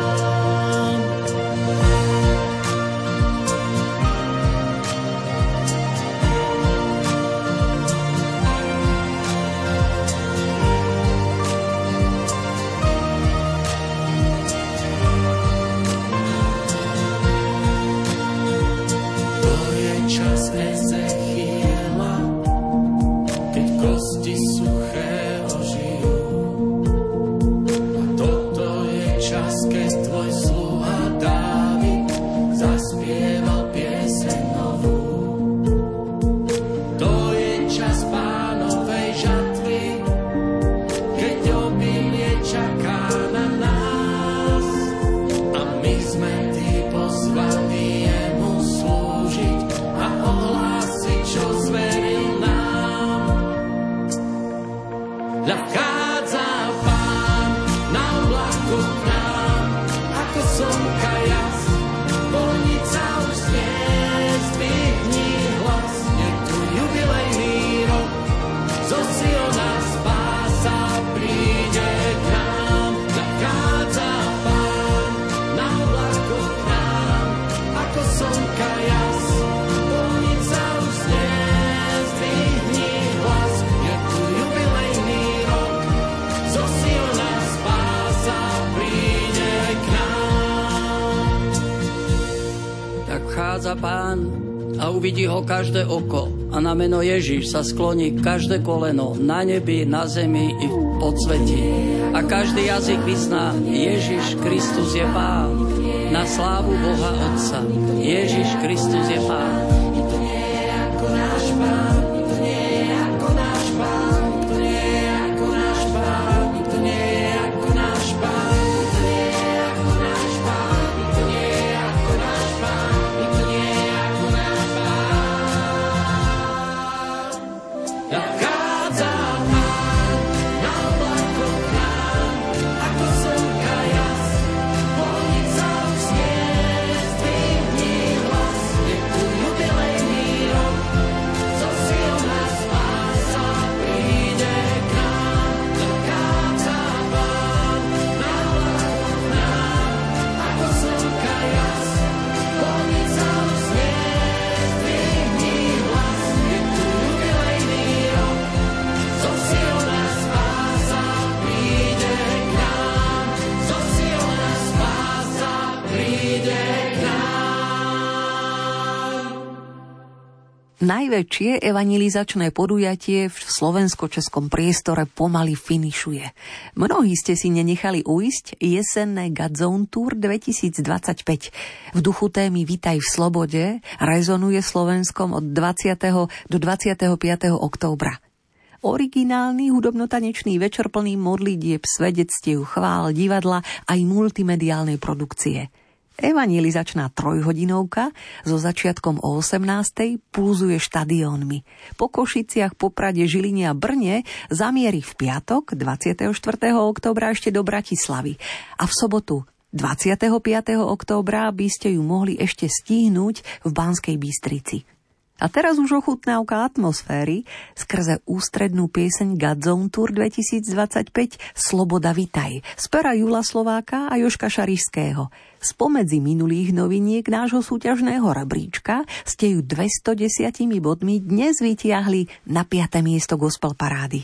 Čas Ezechiela, keď kosti suché ožijú. A toto je čas, keď tvoj sluha Dávid zaspieval pieseň novú. To je čas Pánovej žatvy, keď obilie čaká na nás. A my sme tí pozvaní jemu slúžiť a ohlásiť, čo zveril nám. Hľa vchádza Pán na oblaku k nám, ako slnka jas, polnica už znie, zdvihni hlas, je tu jubilejný rok, zo Siona spása príde k nám. Hľa vchádza Pán na oblaku k nám, ako slnka jas, vchádza Pán a uvidí ho každé oko a na meno Ježiš sa skloní každé koleno na nebi, na zemi i v podsvetí. A každý jazyk vyzná, Ježiš Kristus je Pán, na slávu Boha Otca. Ježiš Kristus je Pán. Nikto nie je ako náš Pán, nikto nie je ako náš Pán, nikto nie je ako náš Pán, nikto nie je ako náš Pán, nikto nie je ako náš Pán, nikto nie je ako náš Pán. Vchádza Pán na oblakoch k nám, ako slnka jas, polnica Najväčšie evangelizačné podujatie v slovensko-českom priestore pomaly finišuje. Mnohí ste si nenechali ujsť jesenné Godzone Tour 2025. V duchu témy Vitaj v slobode rezonuje Slovenskom od 20. do 25. októbra. Originálny hudobno-tanečný večer plný modlitieb, svedectiev, chvál, divadla aj multimediálnej produkcie. Evangelizačná trojhodinovka so začiatkom o 18:00 pulzuje štadiónmi. Po Košiciach, Poprade, Žiline a Brne zamierí v piatok 24. októbra ešte do Bratislavy a v sobotu 25. októbra by ste ju mohli ešte stihnúť v Banskej Bystrici. A teraz už ochutnávka atmosféry skrze ústrednú pieseň Godzone Tour 2025 Sloboda vitaj z pera Jula Slováka a Jožka Šarišského. Spomedzi minulých noviniek nášho súťažného rebríčka ste ju 210 bodmi dnes vytiahli na 5. miesto gospel parády.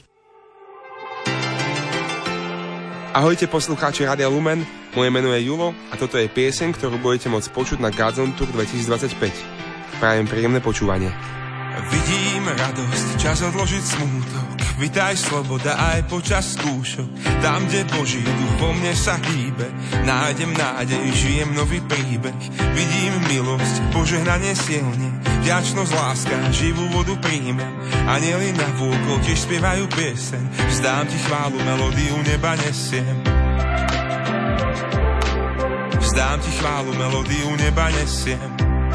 Ahojte poslucháči Rádia Lumen, moje meno je Julo a toto je pieseň, ktorú budete môcť počuť na Godzone Tour 2025. Prajem príjemné počúvanie. Vidím radosť, čas odložiť smútok. Vitaj sloboda aj počas skúšok. Tam, kde Boží duch vo mne sa hýbe, nájdem nádej, žijem nový príbeh. Vidím milosť, požehnanie silne, vďačnosť, láska, živú vodu príjmem. Anjeli na vôkol tiež spievajú pieseň, vzdám ti chválu, melódiu neba nesiem. Vzdám ti chválu, melódiu neba nesiem.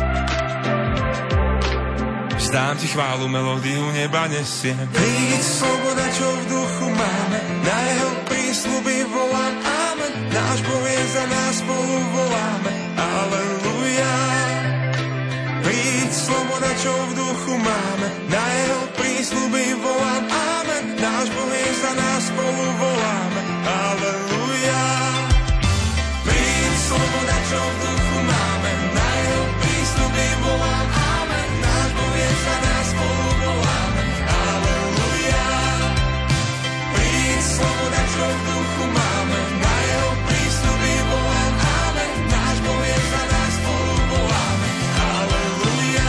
Vzdám ti chválu, melódiu neba nesiem. Príď, sloboda, čo v duchu máme, na jeho prísľuby volám amen. Náš Boh je za nás, spolu voláme, aleluja. Príď, sloboda, čo v duchu máme, na jeho prísľuby volám amen. Náš Boh je za nás, spolu voláme, aleluja. Príď, sloboda, čo v duchu máme, na jeho prísľuby volám amen. Náš Boh je za nás, spolu voláme, aleluja. Príď, sloboda, čo v duchu máme, na jeho prísľuby volám amen. Náš Boh je za nás, spolu voláme, aleluja.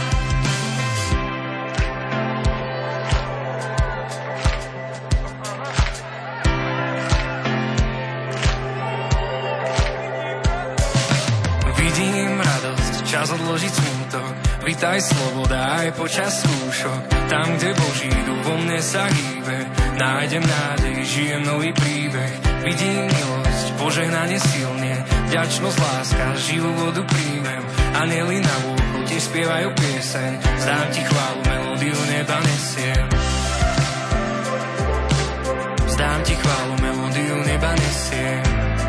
Vidím radosť, čas odložiť smutok. Vitaj sloboda aj počas skúšok. Tam, kde Boží duch vo mne sa hýbe, nájdem nádej, žijem nový príbeh. Vidím milosť, požehnanie silne, vďačnosť, láska, živú vodu príjmem. Anjeli na vôchu tiež spievajú pieseň, vzdám ti chválu, melódiu neba nesiem. Vzdám ti chválu, melódiu neba nesiem.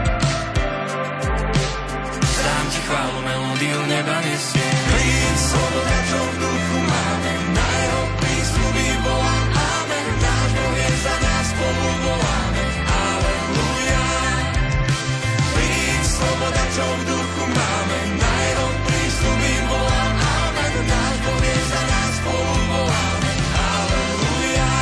Vzdám ti chválu, melódiu neba nesiem. Príď, sloboda, čo v duchu máme, na jeho prísľuby volám amen. Náš Boh je za nás, spolu voláme, aleluja. Príď, sloboda, čo v duchu máme, na jeho prísľuby volám amen. Náš Boh je za nás, spolu voláme, aleluja.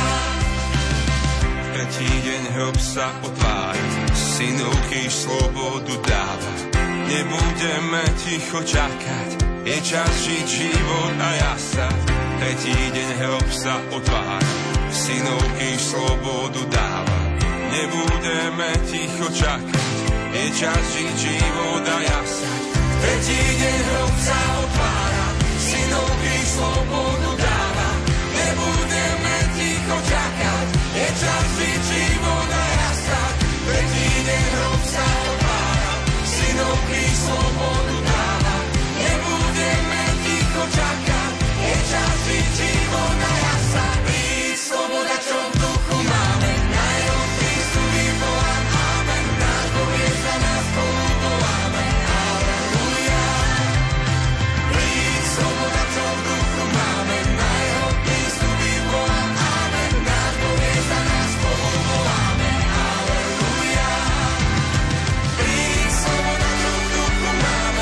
Tretí deň hrob sa otvára, synovky slobodu dáva. Nebudeme ticho čakať, je čas žiť život a jasať. Tretí deň hrob sa otvára, synovky slobodu dáva. Nebudeme ticho čakať, je čas žiť život a jasať. Tretí deň hrob sa otvára, synovky slobodu dáva. Nebudeme ticho čakať, je čas žiť život a jasať. Tretí deň hrob sa otvára, synovky slobodu dáva. Nebudeme ticho čakať, je čas žiť život a jasať. Príď, sloboda, čo v duchu máme, na jeho prísľuby volám amen. Náš Boh je za nás, spolu voláme, aleluja. Príď, sloboda, čo v duchu máme, na jeho prísľuby volám amen. Náš Boh je za nás, spolu voláme, aleluja. Príď, sloboda, čo v duchu máme,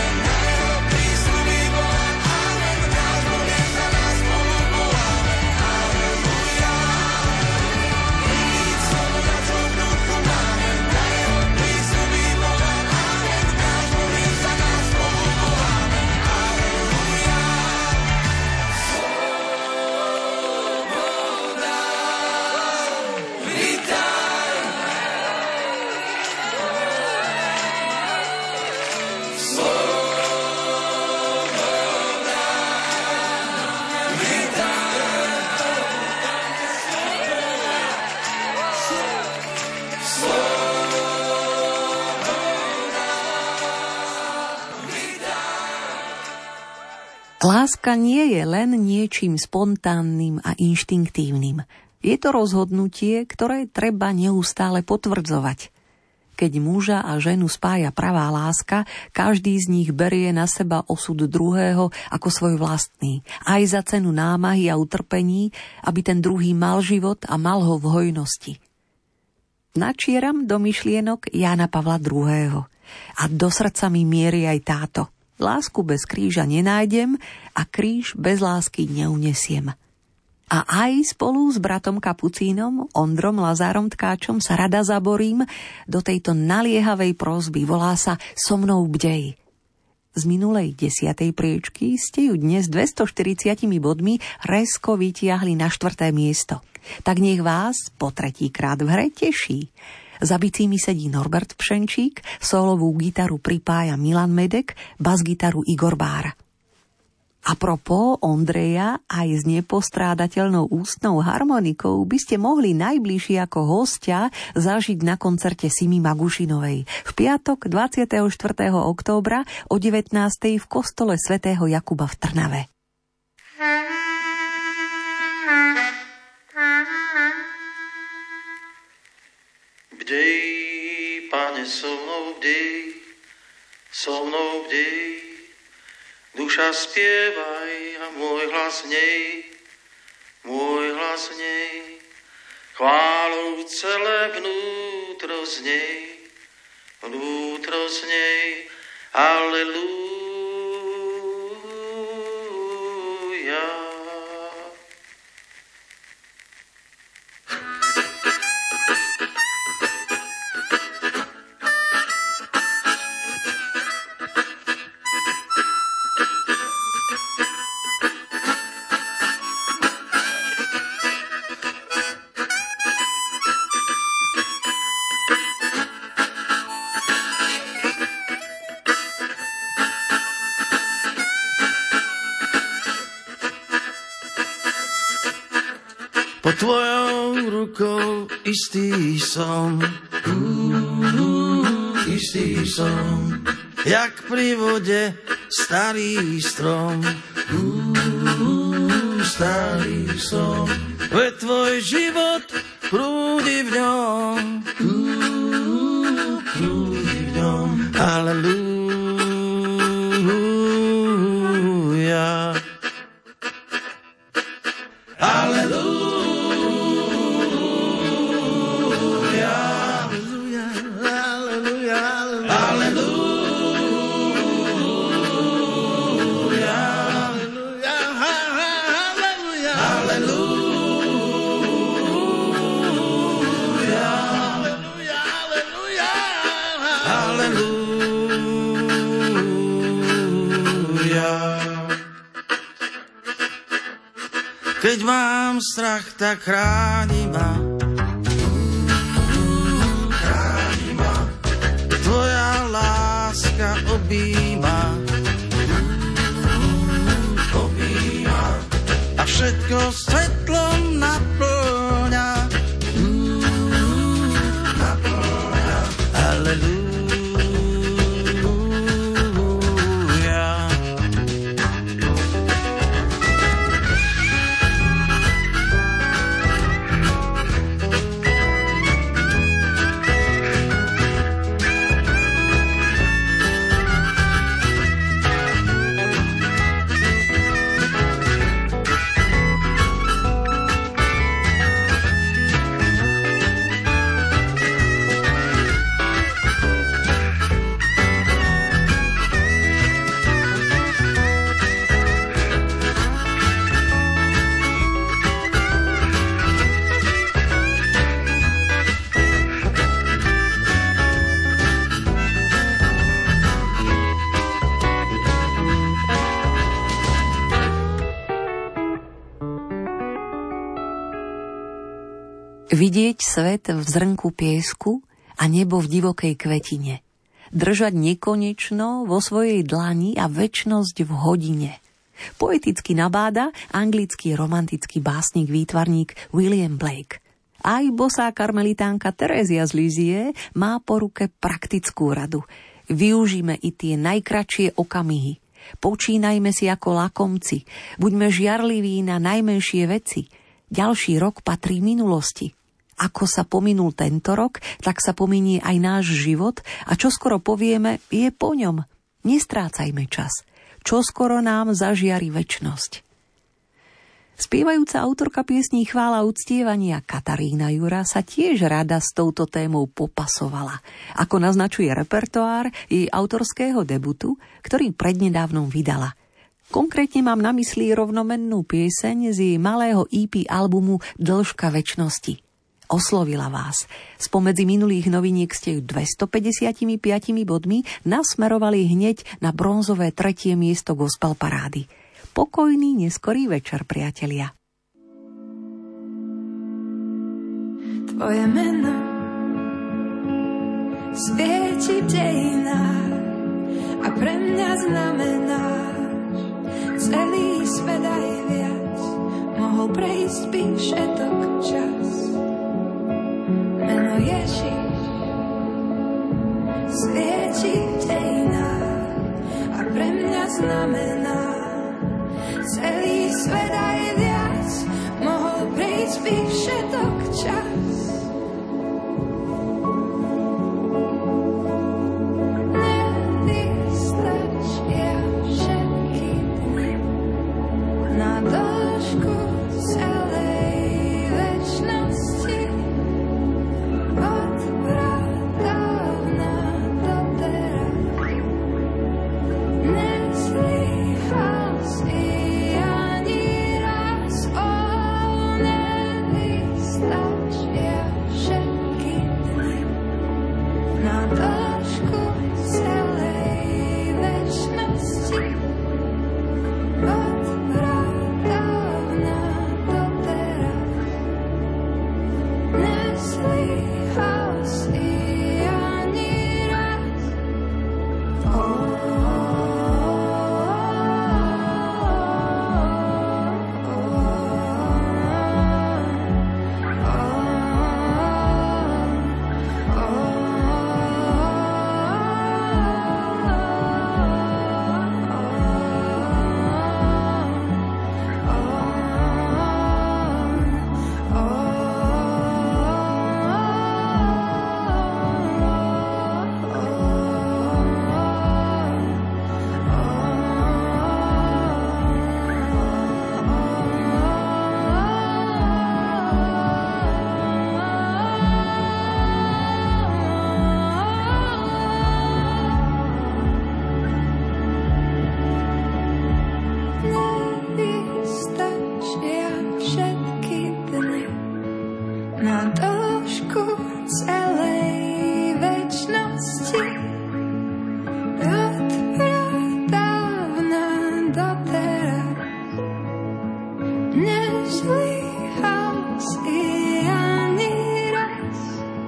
Láska nie je len niečím spontánnym a inštinktívnym. Je to rozhodnutie, ktoré treba neustále potvrdzovať. Keď muža a ženu spája pravá láska, každý z nich berie na seba osud druhého ako svoj vlastný, aj za cenu námahy a utrpení, aby ten druhý mal život a mal ho v hojnosti. Načieram do myšlienok Jána Pavla II. A do srdca mi mierí aj táto. Lásku bez kríža nenájdem a kríž bez lásky neunesiem. A aj spolu s bratom Kapucínom, Ondrom Lazárom Tkáčom sa rada zaborím do tejto naliehavej prosby, volá sa So mnou bdej. Z minulej 10. priečky ste ju dnes 240 bodmi rezko vytiahli na 4. miesto. Tak nech vás po 3-krát v hre teší. Za bicími sedí Norbert Pšenčík, solovú gitaru pripája Milan Medek, basgitaru Igor Bára. Apropos Ondreja, aj s nepostrádateľnou ústnou harmonikou by ste mohli najbližšie ako hostia zažiť na koncerte Simi Magušinovej v piatok 24. októbra o 19. v kostole svätého Jakuba v Trnave. Bdej, Pane, so mnou bdej, duša spievaj a môj hlas v nej, chválou celé vnútro z nej, Aleluja. Pod tvojou rukou istý som, jak pri vode starý strom, veď tvoj život prúdi v ňom, Aleluja. Aleluja. Keď mám strach, tak chráni ma. Tvoja láska objíma. A všetko svetlom naplňa. Aleluja. Vidieť svet v zrnku piesku a nebo v divokej kvetine. Držať nekonečno vo svojej dlani a večnosť v hodine. Poeticky nabáda anglický romantický básnik výtvarník William Blake. Aj bosá karmelitánka Terézia z Lizie má po ruke praktickú radu. Využíme i tie najkratšie okamihy. Počínajme si ako lakomci. Buďme žiarliví na najmenšie veci. Ďalší rok patrí minulosti. Ako sa pominul tento rok, tak sa pominie aj náš život a čoskoro povieme, je po ňom. Nestrácajme čas. Čoskoro nám zažiari večnosť. Spievajúca autorka piesní Chvála uctievania Katarína Jura sa tiež rada s touto témou popasovala, ako naznačuje repertoár jej autorského debutu, ktorý prednedávnom vydala. Konkrétne mám na mysli rovnomennú pieseň z jej malého EP albumu Dĺžka večnosti. Oslovila vás. Spomedzi minulých noviniek ste ju 255 bodmi nasmerovali hneď na bronzové 3. miesto gospel parády. Pokojný neskorý večer, priatelia. Tvoje meno svieti v dejinách a pre mňa znamenáš celý svet aj viac. Mohol prejsť by všetok čas. Meno Ježiš svieti v dejinách a pre mňa znamená celý svet aj viac. Mohol prejsť by všetok čas. Nevystačia všetky dny na dĺžku celej večnosti. Od pradávna do teraz nezlyhal si ani raz. Nevystačia všetky dny na dĺžku celej večnosti. Od pradávna do teraz nezlyhal si ani raz. Nevystačia všetky dny na dĺžku celej večnosti. Od pradávna do teraz nezlyhal si ani raz.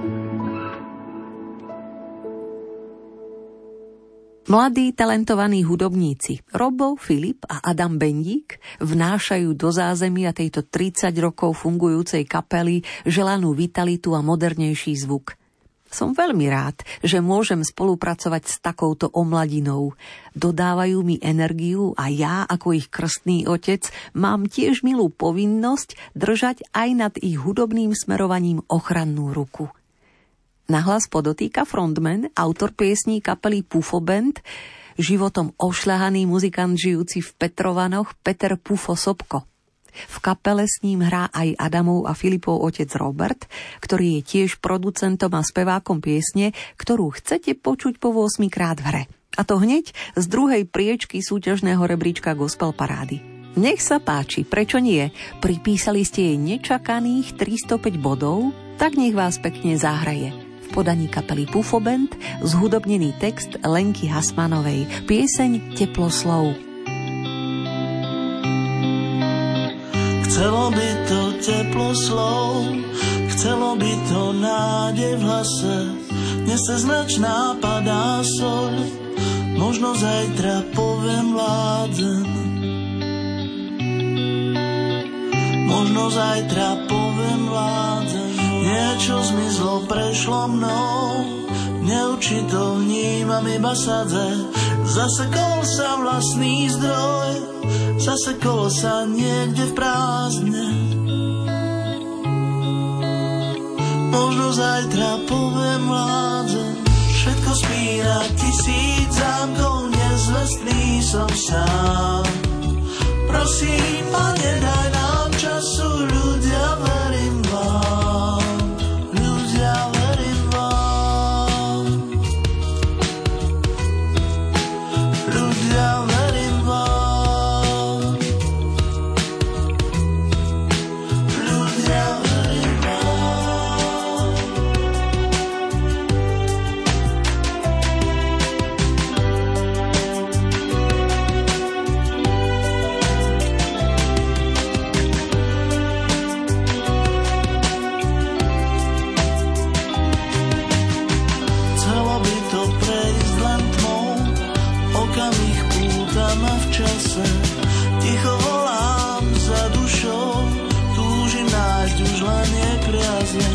Mladí talentovaní hudobníci Robo, Filip a Adam Bendík vnášajú do zázemia tejto 30 rokov fungujúcej kapely želanú vitalitu a modernejší zvuk. Som veľmi rád, že môžem spolupracovať s takouto omladinou. Dodávajú mi energiu a ja, ako ich krstný otec, mám tiež milú povinnosť držať aj nad ich hudobným smerovaním ochrannú ruku. Nahlas podotýka frontman, autor piesní kapely Pufo Band, životom ošľahaný muzikant žijúci v Petrovanoch Peter Pufo Sobko. V kapele s ním hrá aj Adamov a Filipov otec Robert, ktorý je tiež producentom a spevákom piesne, ktorú chcete počuť po 8 krát v hre. A to hneď z druhej priečky súťažného rebríčka gospel parády. Nech sa páči, prečo nie? Pripísali ste jej nečakaných 305 bodov, tak nech vás pekne zahraje. V podaní kapely Pufo Band zhudobnený text Lenky Hasmanovej, pieseň Teplo slov. Chcelo by to teplo slov, chcelo by to nádej v hlase, dnes sa značná padá soľ, možno zajtra poviem vládzen. Možno zajtra poviem vládzen. Niečo zmizlo, prešlo mnou, neurčito vnímam iba sadze, Zasekol sa vlastný zdroj, zasekol sa niekde v prázdne. Možno zajtra poviem vládze, všetko spíra, 1000 zámkov, nezvestný som sám. Prosím, Pane, daj nám času, ľudia, verím vám. Ľudia, verím vám. Ľudia, verím vám. Ľudia, verím vám. Chcelo by to prejsť len tmou, okamih púta ma v čase. Ticho volám za dušou, túžim nájsť už len je priazeň.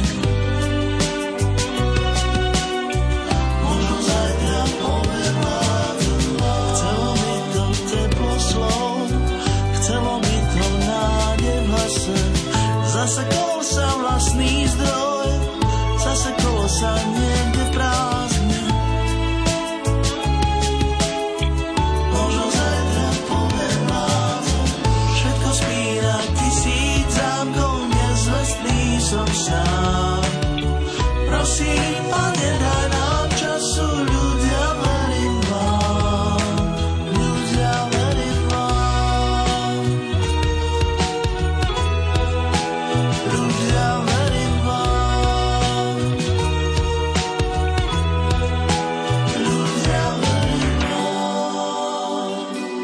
Možno zajtra poviem vládem vám. Chcelo by to teplo slov, chcelo by to nádej v hlase. Zasekol sa vlastný zdroj, zasekol sa niekde v prázdne. Možno zajtra poviem vládem, všetko spíra, 1000 zámkov, nezvestný som sám. Prosím, Pane, daj nám času, ľudia, verím vám. Ľudia, verím vám. Ľudia, verím vám. Ľudia, verím vám.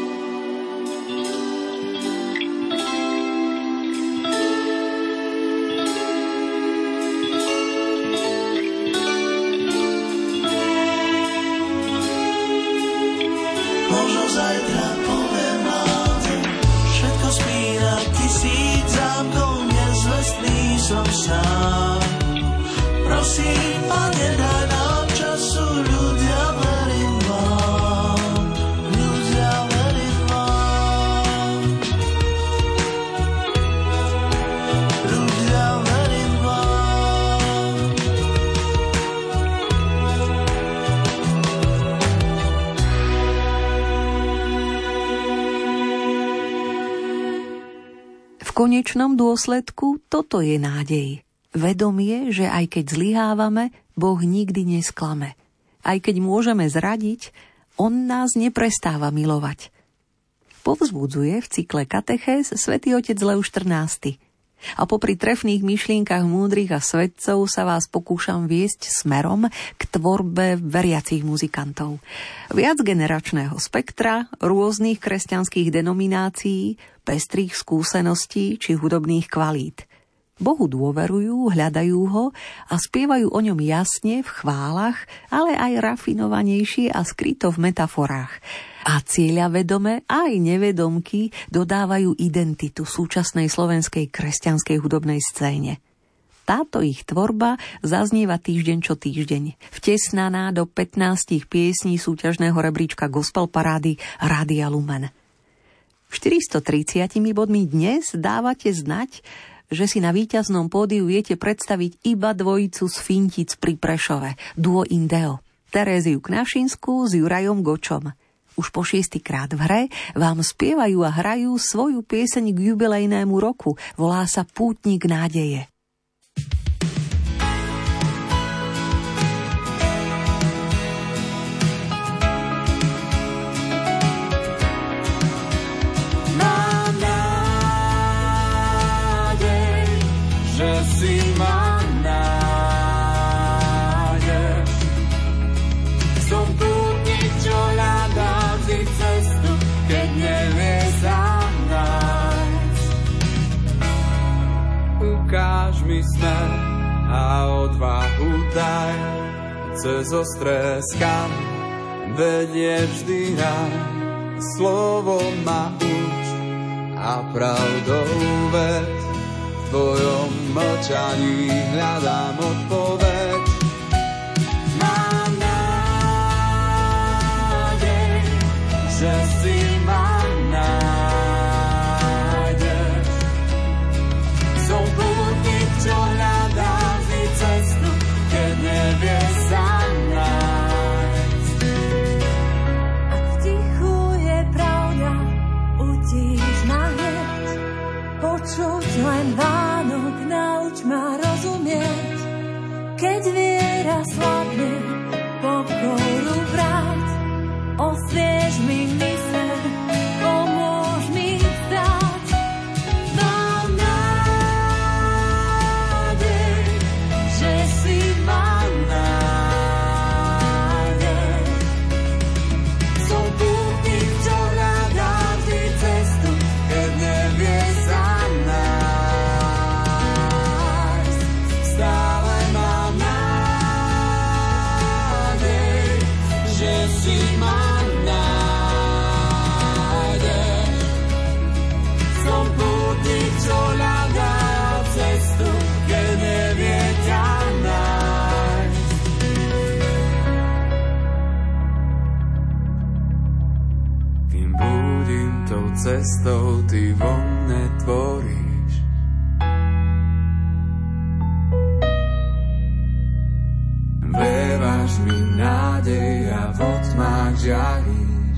Možno zajtra poviem vládze, všetko spíra, 1000 zámkov, nezvestný som sám. Prosím, Pane, daj nám času, ľudia, verím vám. Ľudia, verím vám. Ľudia, verím vám. V konečnom dôsledku toto je nádej. Vedomie, že aj keď zlyhávame, Boh nikdy nesklame. Aj keď môžeme zradiť, On nás neprestáva milovať. Povzbudzuje v cykle Katechéz svätý otec Leoš XIV. A popri trefných myšlienkach múdrych a svedcov sa vás pokúšam viesť smerom k tvorbe veriacich muzikantov. Viacgeneračného spektra, rôznych kresťanských denominácií, pestrých skúseností či hudobných kvalít. Bohu dôverujú, hľadajú ho a spievajú o ňom jasne v chválach, ale aj rafinovanejšie a skryto v metaforách. A cieľavedome aj nevedomky dodávajú identitu súčasnej slovenskej kresťanskej hudobnej scéne. Táto ich tvorba zaznieva týždeň čo týždeň, vtesnaná do 15 piesní súťažného rebríčka Gospel parády Rádia Lumen. 430 bodmi dnes dávate znať, že si na víťaznom pódiu viete predstaviť iba dvojicu z Fintic pri Prešove, duo Indeo, Teréziu Knašinskú s Jurajom Gočom. Už po 6. krát v hre vám spievajú a hrajú svoju pieseň k jubilejnému roku. Volá sa Pútnik nádeje. Mám nádej, že si ma nájdeš. Som pútnik, čo hľadá vždy cestu, keď nevie sám nájsť. Ukáž mi smer a odvahu daj, cez ostré skaly vedie vždy raj. Slovo ma uč a pravdou ved, v tvojom mlčaní hľadám odpoveď. Mám nádej, že si ma nájdeš. Som pútnik, čo hľadá vždy cestu, keď nevie sa nájsť. Ak v tichu je pravda, utíš ma hneď. Počuť len Vánok, nauč ma rozumieť. Keď viera slabne, pokoru vráť. Osviež mi myseľ, pomôž mi vstať. Mám nádej, že si ma nájdeš. Som pútnik, čo hľadá vždy cestu, keď nevie sa nájsť. Stále mám nádej, že si ma nájdeš. Som pútnik, čo hľadá cestu, keď nevie ťa nájsť. Kým budím tou cestou, ty vo mne tvoríš. Vlievaš mi nádej a vo tmách žiaríš.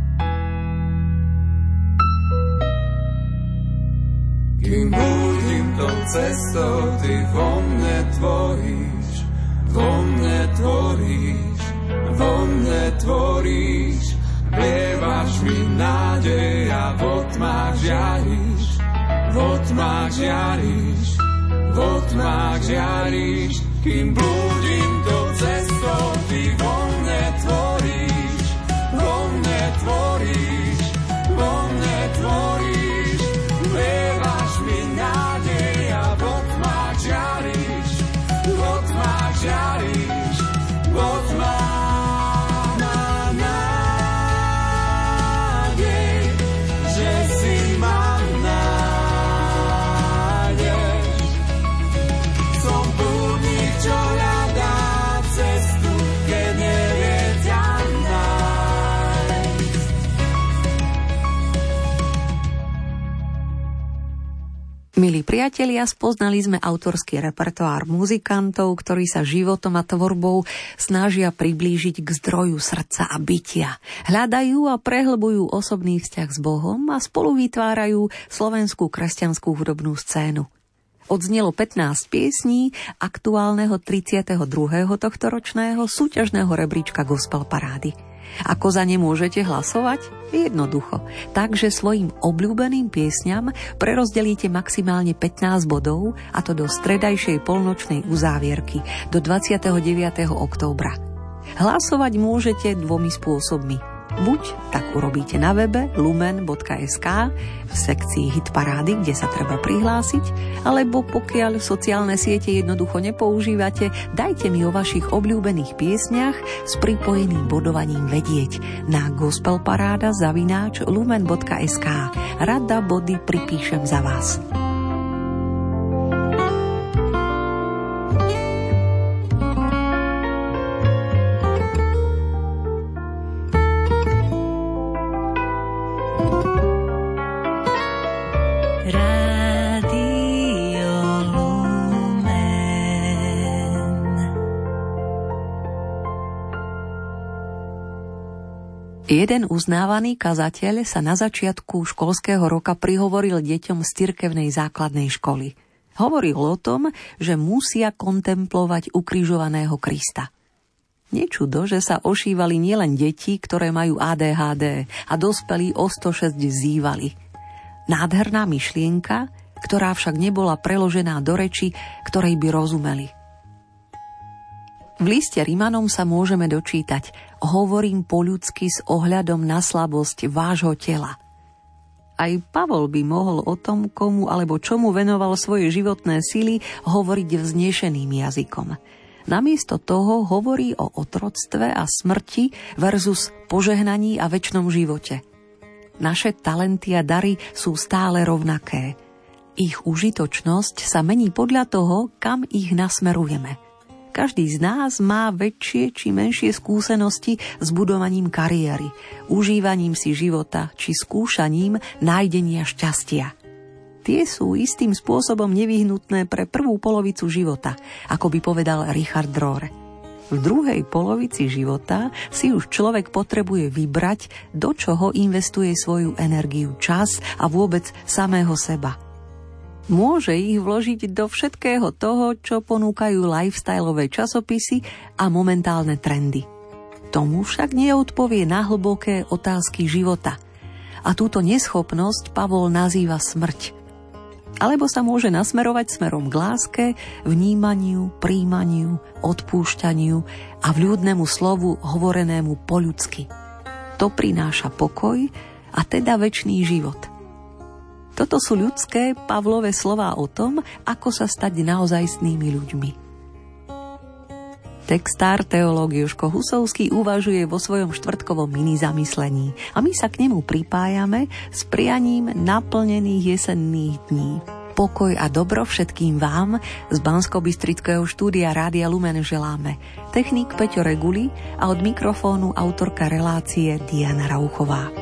Kým budím tou cestou, ty vo mne tvoríš. Vo mne tvoríš, vo mne tvoríš. Vlievaš mi nádej a vo tmách žiaríš. Vo tmách žiaríš, vo tmách žiaríš. Kým blúdim tou cestou, ty vo mne tvoríš. Vo mne tvoríš, vo mne tvoríš. Vlievaš mi nádej a vo tmách žiaríš. Vo tmách žiaríš, vo tmách. Mám nádej, že si ma nájdeš. Som pútnik, čo hľadá cestu, keď nevie ťa nájsť. Milí priatelia, spoznali sme autorský repertoár muzikantov, ktorí sa životom a tvorbou snažia priblížiť k zdroju srdca a bytia. Hľadajú a prehlbujú osobný vzťah s Bohom a spolu vytvárajú slovenskú kresťanskú hudobnú scénu. Odznelo 15 piesní aktuálneho 32. tohtoročného súťažného rebríčka Gospel Parády. Ako za ne môžete hlasovať? Jednoducho. Takže svojim obľúbeným piesňam prerozdelíte maximálne 15 bodov, a to do stredajšej polnočnej uzávierky, do 29. októbra. Hlasovať môžete dvomi spôsobmi. Buď tak urobíte na webe lumen.sk v sekcii Hit Parády, kde sa treba prihlásiť, alebo pokiaľ sociálne siete jednoducho nepoužívate, dajte mi o vašich obľúbených piesniach s pripojeným bodovaním vedieť na gospelparáda@lumen.sk. Rada body pripíšem za vás. Jeden uznávaný kazateľ sa na začiatku školského roka prihovoril deťom z cirkevnej základnej školy. Hovoril o tom, že musia kontemplovať ukrižovaného Krista. Nečudo, že sa ošívali nielen deti, ktoré majú ADHD, a dospelí o 106 zývali. Nádherná myšlienka, ktorá však nebola preložená do reči, ktorej by rozumeli. V liste Rimanom sa môžeme dočítať: hovorím po ľudsky s ohľadom na slabosť vášho tela. Aj Pavol by mohol o tom, komu alebo čomu venoval svoje životné sily, hovoriť vznešeným jazykom. Namiesto toho hovorí o otroctve a smrti versus požehnaní a večnom živote. Naše talenty a dary sú stále rovnaké. Ich užitočnosť sa mení podľa toho, kam ich nasmerujeme. Každý z nás má väčšie či menšie skúsenosti s budovaním kariéry, užívaním si života či skúšaním nájdenia šťastia. Tie sú istým spôsobom nevyhnutné pre prvú polovicu života, ako by povedal Richard Rohr. V druhej polovici života si už človek potrebuje vybrať, do čoho investuje svoju energiu, čas a vôbec samého seba. Môže ich vložiť do všetkého toho, čo ponúkajú lifestyleové časopisy a momentálne trendy. Tomu však neodpovie na hlboké otázky života. A túto neschopnosť Pavol nazýva smrť. Alebo sa môže nasmerovať smerom k láske, vnímaniu, príjmaniu, odpúšťaniu a vľúdnemu slovu hovorenému po ľudsky. To prináša pokoj a teda večný život. Toto sú ľudské Pavlové slová o tom, ako sa stať naozajstnými ľuďmi. Textár teológ Jožko Husovský uvažuje vo svojom štvrtkovom minizamyslení a my sa k nemu pripájame s prianím naplnených jesenných dní. Pokoj a dobro všetkým vám z Banskobystrického štúdia Rádia Lumen želáme technik Peťo Reguli a od mikrofónu autorka relácie Diana Rauchová.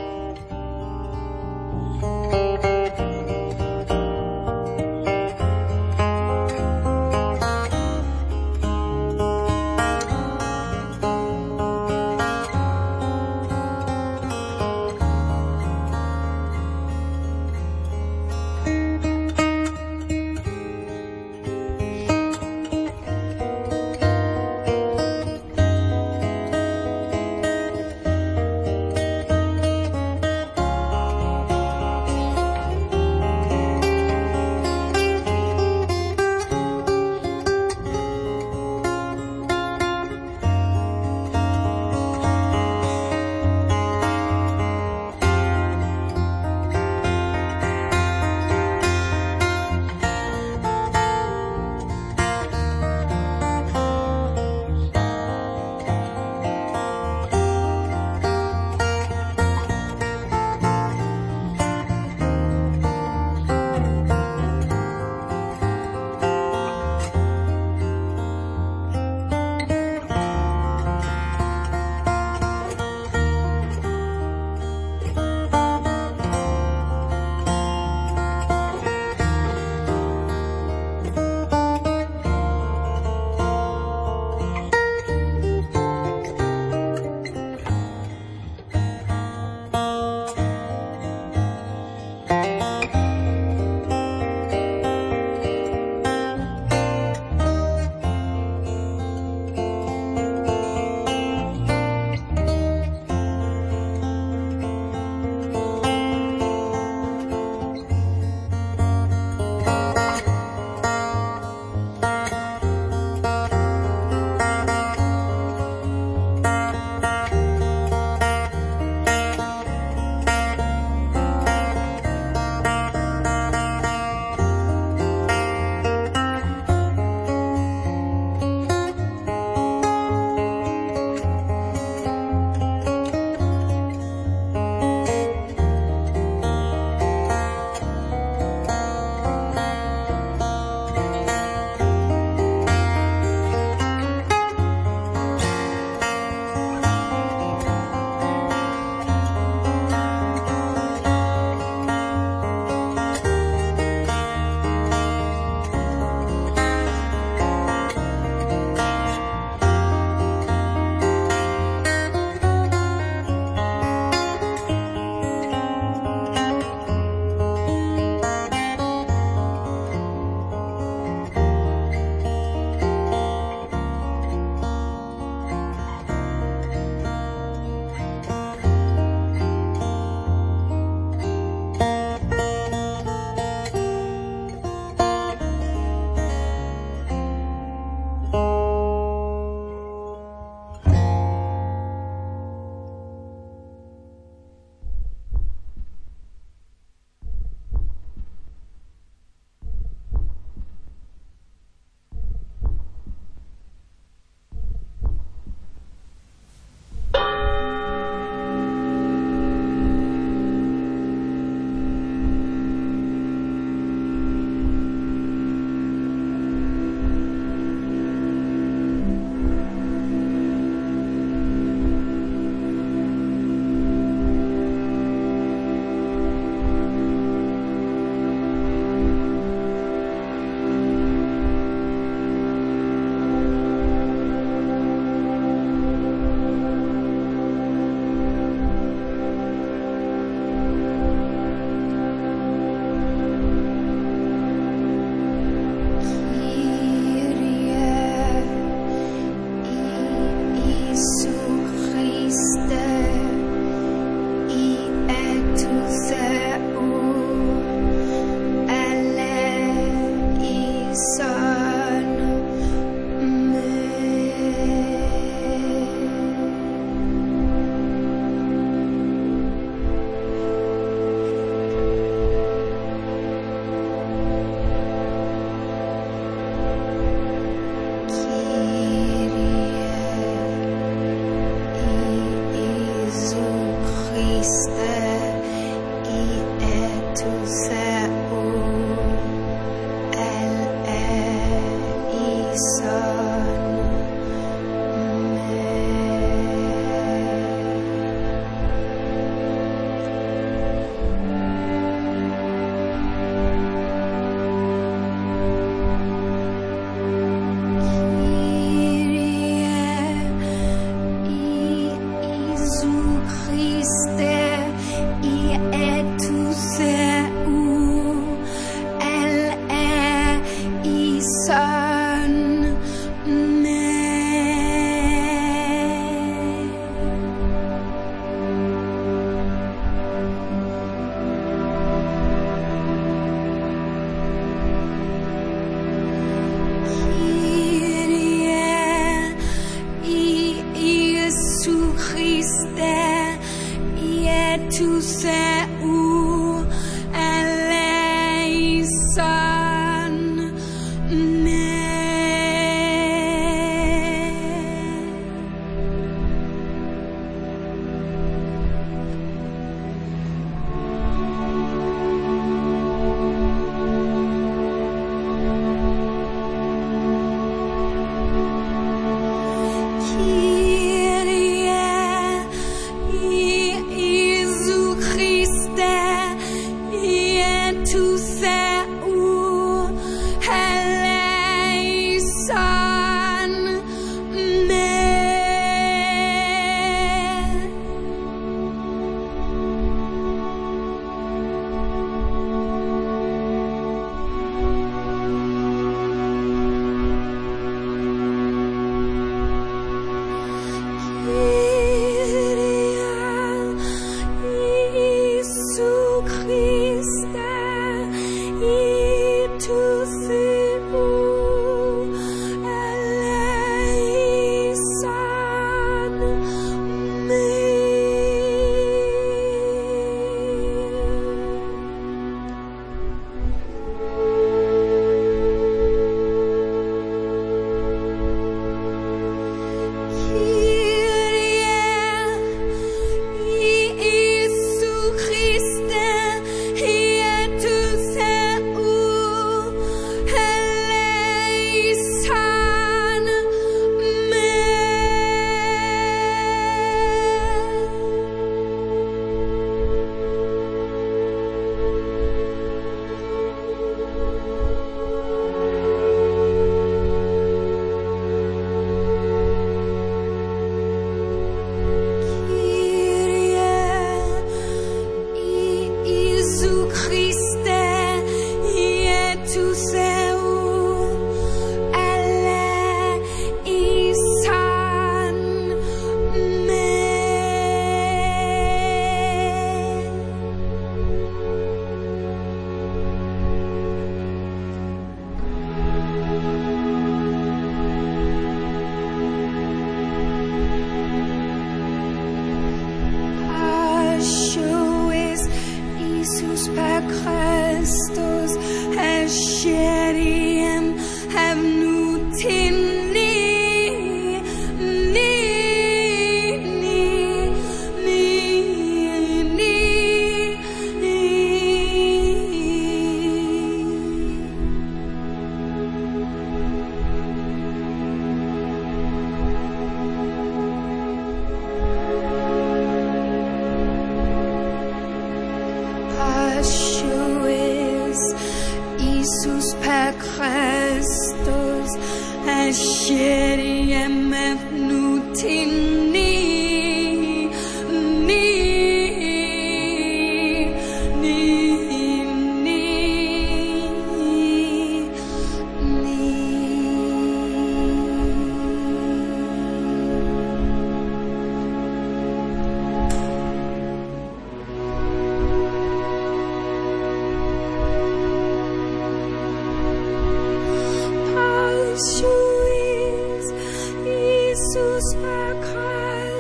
Jesus, Iisus pe Christus.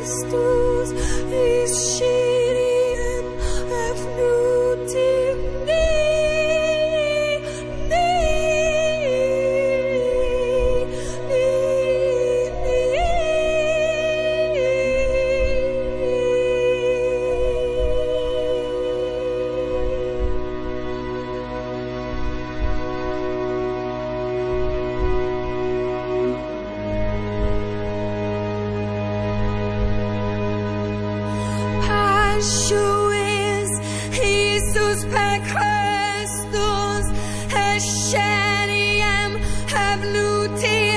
Jesus per Christus Hesheriem Hevnuti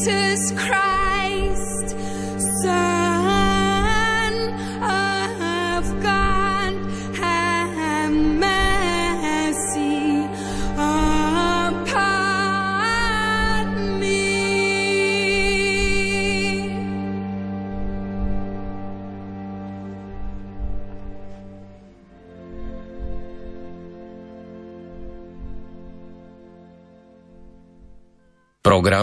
Jesus Christ, Son of God, have mercy upon me. Program